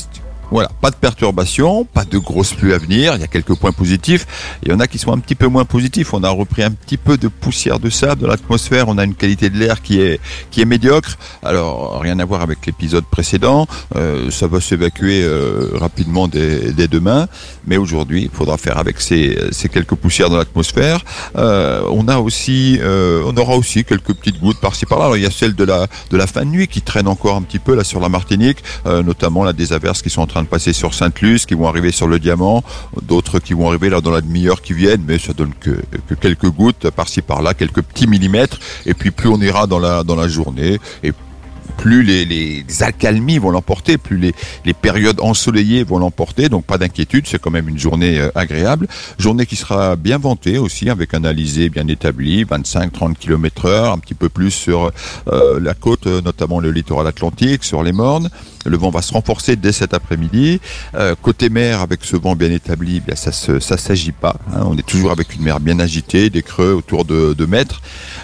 Voilà, pas de perturbation, pas de grosses pluies à venir. Il y a quelques points positifs. Il y en a qui sont un petit peu moins positifs. On a repris un petit peu de poussière de sable dans l'atmosphère. On a une qualité de l'air qui est médiocre. Alors, rien à voir avec l'épisode précédent. Ça va s'évacuer rapidement dès demain. Mais aujourd'hui, il faudra faire avec ces quelques poussières dans l'atmosphère. On aura aussi quelques petites gouttes par-ci par-là. Alors, il y a celle de la fin de nuit qui traîne encore un petit peu là sur la Martinique, notamment là des averses qui sont en train de passer sur Sainte-Luce, qui vont arriver sur le Diamant, d'autres qui vont arriver là dans la demi-heure qui viennent, mais ça donne que quelques gouttes par-ci par-là, quelques petits millimètres, et puis plus on ira dans la journée, et plus les accalmies vont l'emporter, plus les périodes ensoleillées vont l'emporter, donc pas d'inquiétude, c'est quand même une journée agréable. Journée qui sera bien ventée aussi, avec un alizé bien établi, 25-30 km/h, un petit peu plus sur la côte, notamment le littoral atlantique, sur les Mornes. Le vent va se renforcer dès cet après-midi. Côté mer, avec ce vent bien établi, bien ça s'agit pas. Hein. On est toujours avec une mer bien agitée, des creux autour de 2 mètres.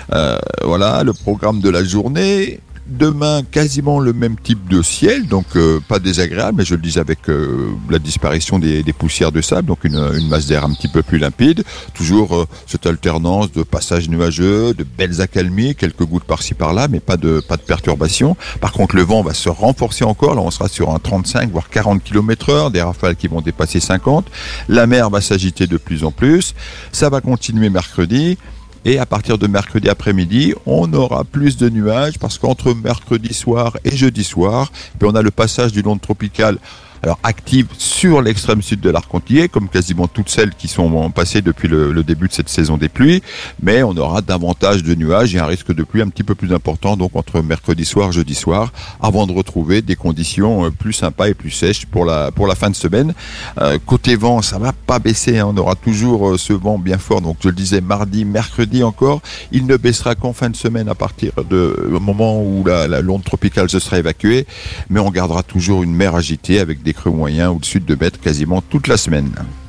Voilà, le programme de la journée. Demain, quasiment le même type de ciel, donc pas désagréable, mais je le disais avec la disparition des poussières de sable, donc une masse d'air un petit peu plus limpide. Toujours cette alternance de passages nuageux, de belles accalmies, quelques gouttes par-ci par-là, mais pas de perturbation. Par contre, le vent va se renforcer encore. Là, on sera sur un 35 voire 40 km/h, des rafales qui vont dépasser 50. La mer va s'agiter de plus en plus. Ça va continuer mercredi. Et à partir de mercredi après-midi, on aura plus de nuages parce qu'entre mercredi soir et jeudi soir, on a le passage d'une onde tropicale active sur l'extrême sud de l'arc antillais, comme quasiment toutes celles qui sont passées depuis le début de cette saison des pluies, mais on aura davantage de nuages et un risque de pluie un petit peu plus important, donc entre mercredi soir, jeudi soir, avant de retrouver des conditions plus sympas et plus sèches pour la fin de semaine. Côté vent, ça va pas baisser, hein, on aura toujours ce vent bien fort, donc je le disais, mardi, mercredi encore, il ne baissera qu'en fin de semaine à partir du moment où l'onde tropicale se sera évacuée, mais on gardera toujours une mer agitée avec des creux moyens au-dessus de 2 mètres quasiment toute la semaine.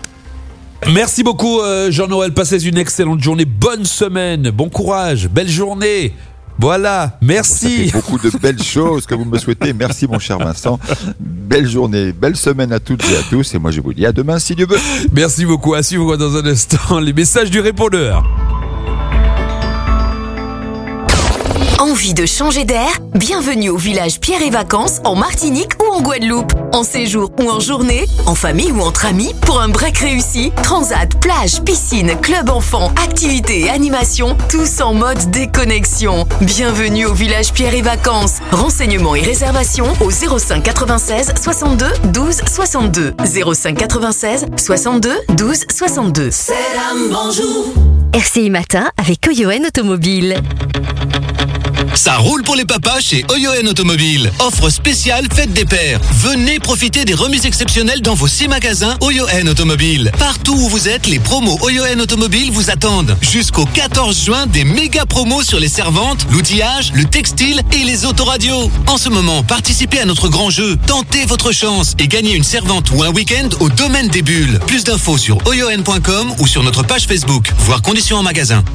Merci beaucoup Jean-Noël, passez une excellente journée, bonne semaine, bon courage, belle journée. Voilà, merci. Ça fait beaucoup de belles choses que vous me souhaitez. Merci mon cher Vincent. Belle journée, belle semaine à toutes et à tous. Et moi je vous dis à demain si Dieu veut. Merci beaucoup, à suivre dans un instant les messages du répondeur. Envie de changer d'air? Bienvenue au village Pierre et Vacances en Martinique ou en Guadeloupe. En séjour ou en journée, en famille ou entre amis, pour un break réussi. Transat, plage, piscine, club enfants, activités et animations, tous en mode déconnexion. Bienvenue au village Pierre et Vacances. Renseignements et réservations au 05 96 62 12 62. 05 96 62 12 62. C'est un bonjour. RCI Matin avec Oyoen Automobile. Ça roule pour les papas chez Oyoen Automobile. Offre spéciale fête des pères. Venez profiter des remises exceptionnelles dans vos 6 magasins Oyoen Automobile. Partout où vous êtes, les promos Oyoen Automobile vous attendent. Jusqu'au 14 juin, des méga promos sur les servantes, l'outillage, le textile et les autoradios. En ce moment, participez à notre grand jeu. Tentez votre chance et gagnez une servante ou un week-end au domaine des bulles. Plus d'infos sur oyoen.com ou sur notre page Facebook. Voir conditions en magasin.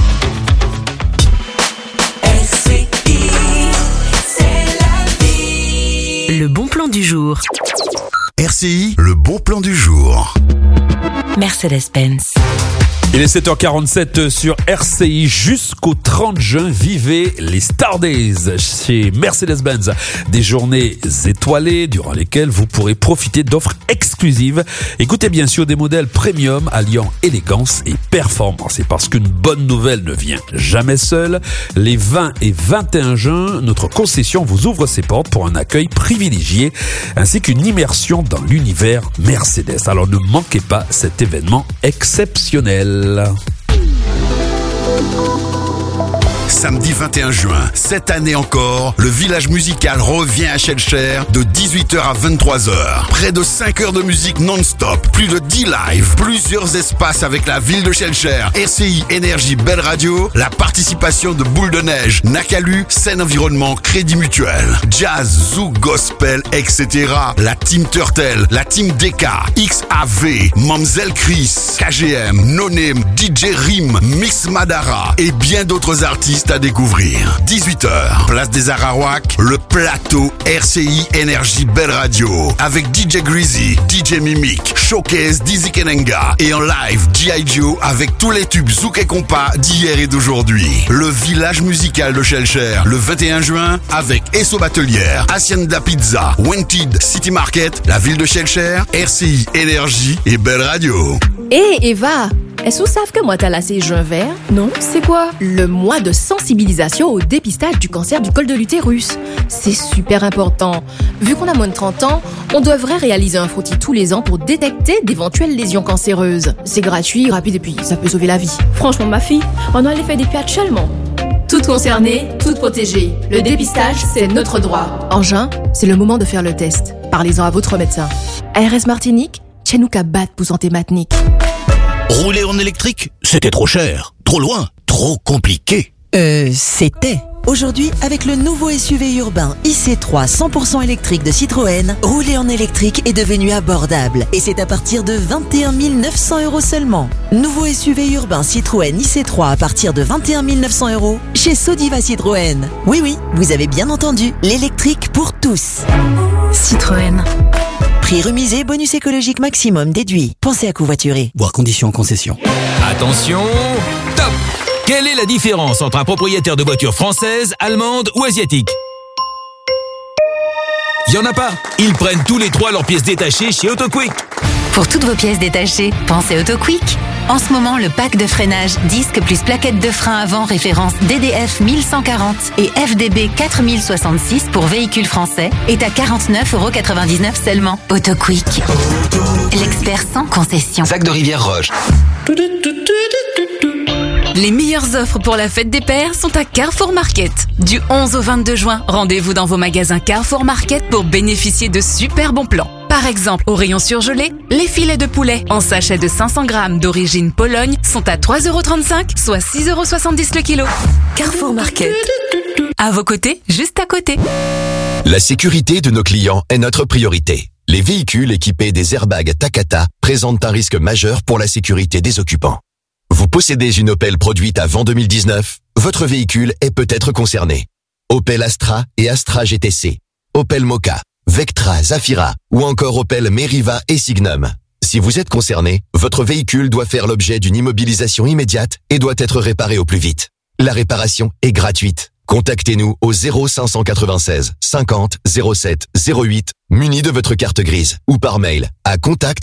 Le bon plan du jour. RCI, le bon plan du jour. Mercedes-Benz. Il est 7h47 sur RCI. Jusqu'au 30 juin, vivez les Star Days chez Mercedes-Benz. Des journées étoilées durant lesquelles vous pourrez profiter d'offres exclusives. Écoutez bien sûr des modèles premium alliant élégance et performance. Et parce qu'une bonne nouvelle ne vient jamais seule, les 20 et 21 juin, notre concession vous ouvre ses portes pour un accueil privilégié ainsi qu'une immersion dans l'univers Mercedes. Alors ne manquez pas cet événement exceptionnel. Samedi 21 juin, cette année encore, le village musical revient à Shellcher de 18h à 23h. Près de 5 heures de musique non-stop, plus de 10 lives, plusieurs espaces avec la ville de Shellcher, RCI, Énergie, Belle Radio, la participation de Boule de Neige, Nakalu, Scène Environnement, Crédit Mutuel, Jazz, Zouk, Gospel, etc. La Team Turtle, la Team DK, XAV, Mamzelle Chris, KGM, No Name, DJ Rim, Mix Madara et bien d'autres artistes artistes à découvrir. 18h, place des Araouacs, le plateau RCI Énergie Belle Radio. Avec DJ Greasy, DJ Mimic, Showcase Dizzy Kenenga et en live G.I. Joe avec tous les tubes Zouk et Compas d'hier et d'aujourd'hui. Le village musical de Shellcher, le 21 juin avec Esso Batelière, Hacienda Pizza, Wanted City Market, la ville de Shellcher, RCI Énergie et Belle Radio. Hé Eva, est-ce que vous savez que moi t'as lassé juin vert? Non, c'est quoi? Le mois de sensibilisation au dépistage du cancer du col de l'utérus. C'est super important. Vu qu'on a moins de 30 ans, on devrait réaliser un frottis tous les ans pour détecter d'éventuelles lésions cancéreuses. C'est gratuit, rapide et puis ça peut sauver la vie. Franchement ma fille, on a les fait des pieds actuellement. Toutes concernées, toutes protégées. Le dépistage, c'est notre droit. En juin, c'est le moment de faire le test. Parlez-en à votre médecin. ARS Martinique, chez nous qu'à battre pour santé matinique. Rouler en électrique, c'était trop cher, trop loin, trop compliqué. C'était. Aujourd'hui, avec le nouveau SUV urbain IC3 100% électrique de Citroën, rouler en électrique est devenu abordable. Et c'est à partir de 21 900 € seulement. Nouveau SUV urbain Citroën IC3 à partir de 21 900 € chez Sodiva Citroën. Oui, vous avez bien entendu, l'électrique pour tous. Citroën. Prix remisé, bonus écologique maximum déduit. Pensez à covoiturer. Voir conditions en concession. Attention, top! Quelle est la différence entre un propriétaire de voiture française, allemande ou asiatique? Il y en a pas. Ils prennent tous les trois leurs pièces détachées chez AutoQuick. Pour toutes vos pièces détachées, pensez AutoQuick. En ce moment, le pack de freinage, disque plus plaquette de frein avant référence DDF 1140 et FDB 4066 pour véhicules français est à 49,99 € seulement. AutoQuick. L'expert sans concession. Sac de Rivière-Roche. Les meilleures offres pour la fête des pères sont à Carrefour Market. Du 11 au 22 juin, rendez-vous dans vos magasins Carrefour Market pour bénéficier de super bons plans. Par exemple, au rayon surgelé, les filets de poulet en sachet de 500 grammes d'origine Pologne sont à 3,35 €, soit 6,70 € le kilo. Carrefour Market. À vos côtés, juste à côté. La sécurité de nos clients est notre priorité. Les véhicules équipés des airbags Takata présentent un risque majeur pour la sécurité des occupants. Vous possédez une Opel produite avant 2019? Votre véhicule est peut-être concerné. Opel Astra et Astra GTC, Opel Mokka, Vectra, Zafira ou encore Opel Meriva et Signum. Si vous êtes concerné, votre véhicule doit faire l'objet d'une immobilisation immédiate et doit être réparé au plus vite. La réparation est gratuite. Contactez-nous au 0596 50 07 08 muni de votre carte grise ou par mail à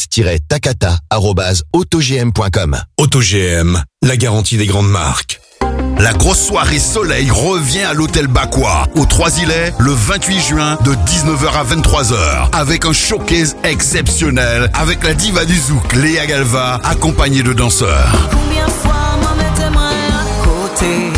contact-takata@autogm.com. AutoGM, la garantie des grandes marques. La grosse soirée soleil revient à l'hôtel Bakwa, aux Trois-Îlets, le 28 juin de 19h à 23h, avec un showcase exceptionnel, avec la diva du zouk, Léa Galva, accompagnée de danseurs. Combien de fois m'en mettez-moi à côté?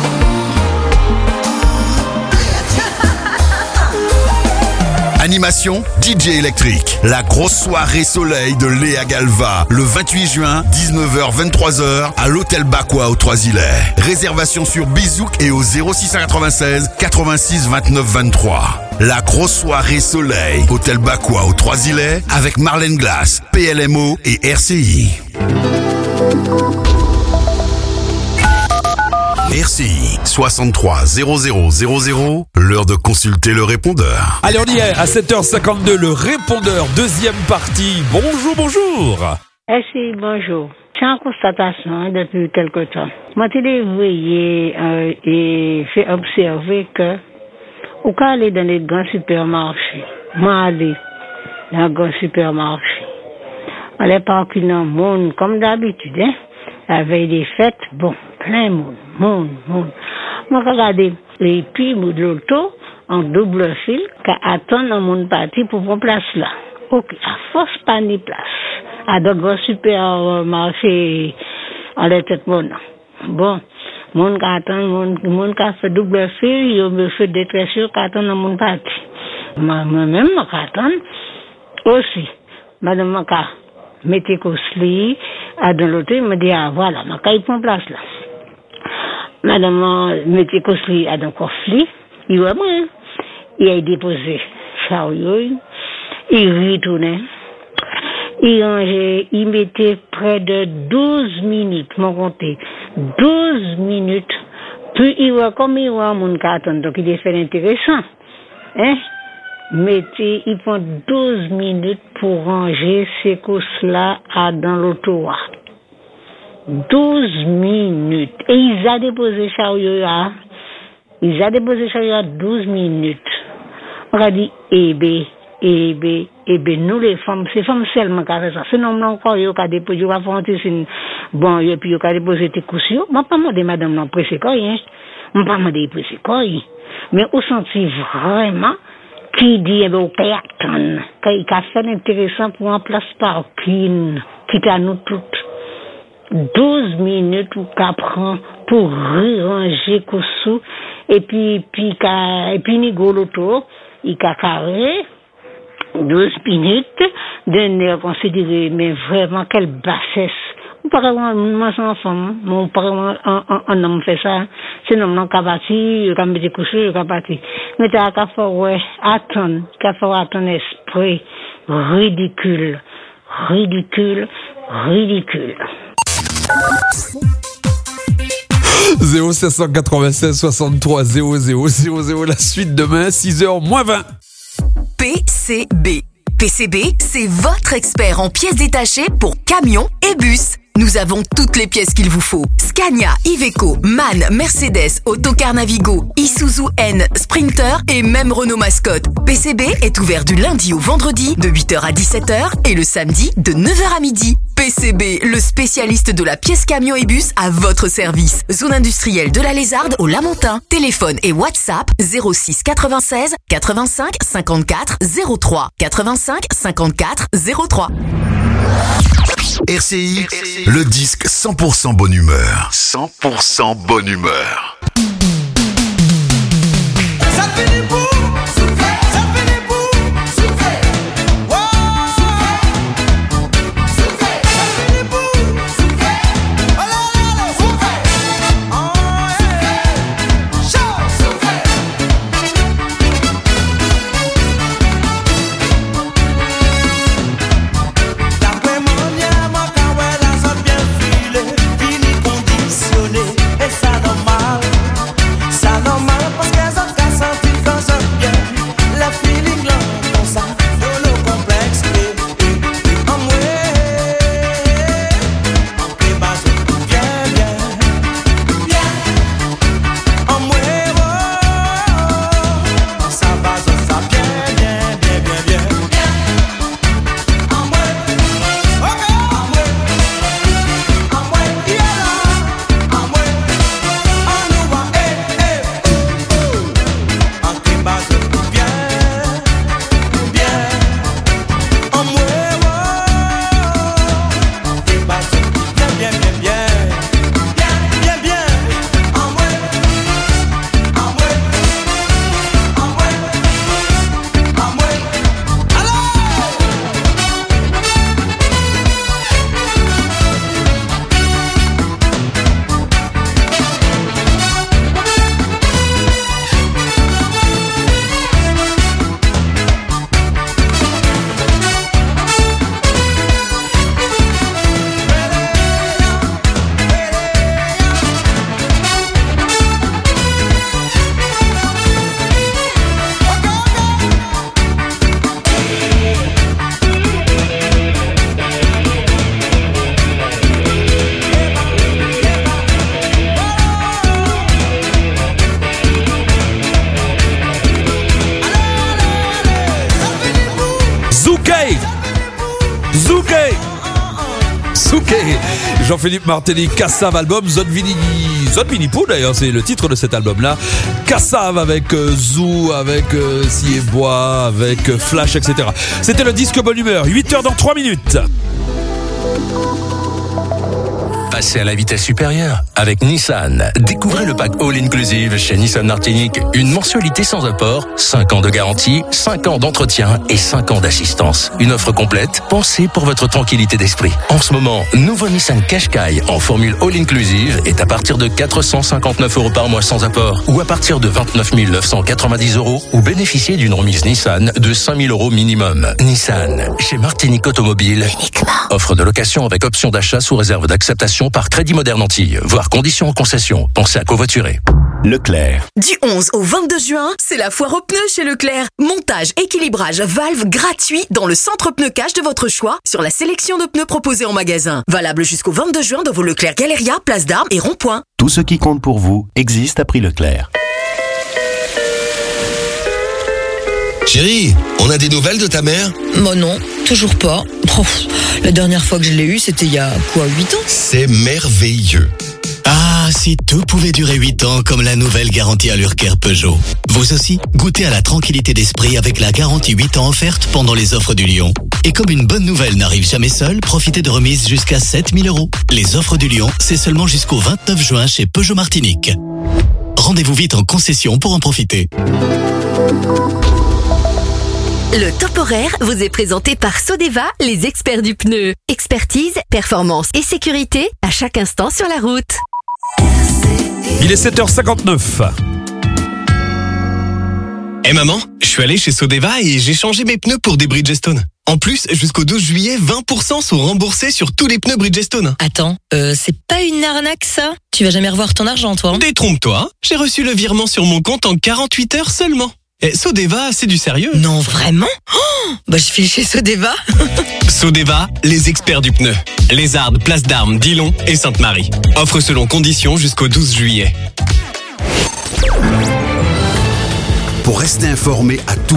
Animation, DJ électrique. La grosse soirée soleil de Léa Galva, le 28 juin, 19h-23h, à l'hôtel Bakwa aux Trois-Îlets. Réservation sur Bizouk et au 0696 86 29 23. La grosse soirée soleil, hôtel Bakwa aux Trois-Îlets, avec Marlène Glass, PLMO et RCI. RCI 63 0000, l'heure de consulter le répondeur. Allez, on y est, à 7h52, le répondeur, deuxième partie. Bonjour. Merci, bonjour. C'est une constatation depuis quelque temps. Moi, je l'ai veillé et fait observer que, au cas aller dans les grands supermarchés, moi, aller dans les grands supermarchés, on est parti dans le monde comme d'habitude, hein, la veille des fêtes, bon, plein monde. Moi, regardez, et puis, de l'auto, en double fil, qu'à attendre dans mon parti pour prendre place là. Ok, à force, pas ni place. À de gros supermarchés, en les têtes mon. Bon, mon qui attend, mon qui fait double fil, il me fait des très sûrs qui attend dans mon parti. Moi-même, moi, qui attend aussi. Madame, Maka, mettez Kosli, à de l'auto, il me dit, ah, voilà, Maka, il prend place là. Madame, mettez Kosli, à d'un conflit, il va moi, il a déposé chariot, il retournait, il rangeait, il mettait près de 12 minutes, mon compté, 12 minutes Puis, comme il y a un monde qui attend, donc il est fait intéressant. Hein? Mais il prend 12 minutes pour ranger ces courses-là dans l'auto. 12 minutes. Et ils ont déposé chariot là. Ils ont déposé chariot à 12 minutes. On a dit, nous les femmes, c'est femmes seulement qui fait ça. Sinon, on encore, ils ont déposé, ils ont fait bon, et puis ils ont déposé des coussins. Je ne pas demander madame non pressé quoi, hein. Je ne pas demander pressé quoi, mais on sentit vraiment qui dit, eh ben, on peut attendre. Il a fait intéressant pour un place parking, qui est à nous toutes. 12 minutes ou qu'à prend pour ranger coussou, et puis ni l'auto, il a carré, 12 minutes, d'un air considéré, mais vraiment, quelle bassesse. Pas vraiment, moi, c'est un femme, mon parent, un homme fait ça, c'est un homme non capati, il a mis des couches, il a parti. Mais t'as qu'à faire, ouais, attendre esprit, ridicule. 0796 63 0000, la suite demain, 6h-20. PCB. PCB, c'est votre expert en pièces détachées pour camions et bus. Nous avons toutes les pièces qu'il vous faut. Scania, Iveco, MAN, Mercedes, Autocar Navigo, Isuzu N, Sprinter et même Renault Mascotte. PCB est ouvert du lundi au vendredi de 8h à 17h et le samedi de 9h à midi. PCB, le spécialiste de la pièce camion et bus à votre service. Zone industrielle de la Lézarde au Lamentin. Téléphone et WhatsApp 06 96 85 54 03 85 54 03. RCI, le disque 100% bonne humeur. 100% bonne humeur. Ça finit pour souffler, ça finit pour souffler. Wow, souffler, ça finit pour souffler. Oh là là, souffler. Oh yeah, chaud, souffler. D'après mon lien, moi quand elle a ça bien filé, fini conditionné, et ça normal. Ça normal parce qu'elles ont qu'à sentir quand ça vient. La feeling là, comme ça, de le complexe. En moi, en base, bien. En moi, ça base, ça bien. En moi, ok. En moi, yeah. En moi, on nous va, en tes bases, bien. En moi, en tes bases, bien. En moi, Zouké. Jean-Philippe Martelly, Kassav album, Zone Vinipou d'ailleurs, c'est le titre de cet album-là. Kassav avec Zou, avec Siebois, avec Flash, etc. C'était le disque bonne humeur. 8h dans 3 minutes. Passez à la vitesse supérieure avec Nissan. Découvrez le pack All Inclusive chez Nissan Martinique. Une mensualité sans apport, 5 ans de garantie, 5 ans d'entretien et 5 ans d'assistance. Une offre complète, pensée pour votre tranquillité d'esprit. En ce moment, nouveau Nissan Qashqai en formule All Inclusive est à partir de 459 € par mois sans apport ou à partir de 29 990 € ou bénéficiez d'une remise Nissan de 5 000 € minimum. Nissan, chez Martinique Automobile. Uniquement. Offre de location avec option d'achat sous réserve d'acceptation remboursation par Crédit Moderne Antilles. Voir conditions en concession. Pensez à covoiturer. Leclerc. Du 11 au 22 juin, c'est la foire aux pneus chez Leclerc. Montage, équilibrage, valve gratuit dans le centre pneu cash de votre choix sur la sélection de pneus proposés en magasin. Valable jusqu'au 22 juin dans vos Leclerc Galeria, Place d'Armes et Rond-Point. Tout ce qui compte pour vous existe à prix Leclerc. Chérie, on a des nouvelles de ta mère? Non, toujours pas. La dernière fois que je l'ai eue, c'était il y a 8 ans? C'est merveilleux. Ah, si tout pouvait durer 8 ans comme la nouvelle garantie Allure-Care Peugeot. Vous aussi, goûtez à la tranquillité d'esprit avec la garantie 8 ans offerte pendant les offres du Lion. Et comme une bonne nouvelle n'arrive jamais seule, profitez de remises jusqu'à 7 000 €. Les offres du Lion, c'est seulement jusqu'au 29 juin chez Peugeot Martinique. Rendez-vous vite en concession pour en profiter. Le top horaire vous est présenté par Sodeva, les experts du pneu. Expertise, performance et sécurité à chaque instant sur la route. Il est 7h59. Maman, je suis allé chez Sodeva et j'ai changé mes pneus pour des Bridgestone. En plus, jusqu'au 12 juillet, 20% sont remboursés sur tous les pneus Bridgestone. Attends, c'est pas une arnaque ça? Tu vas jamais revoir ton argent toi? Détrompe-toi, j'ai reçu le virement sur mon compte en 48 heures seulement. Et Sodeva, c'est du sérieux. Non, vraiment? Je file chez Sodeva. Sodeva, les experts du pneu. Lézardes, Place d'Armes, Dillon et Sainte-Marie. Offre selon conditions jusqu'au 12 juillet. Pour rester informé à tout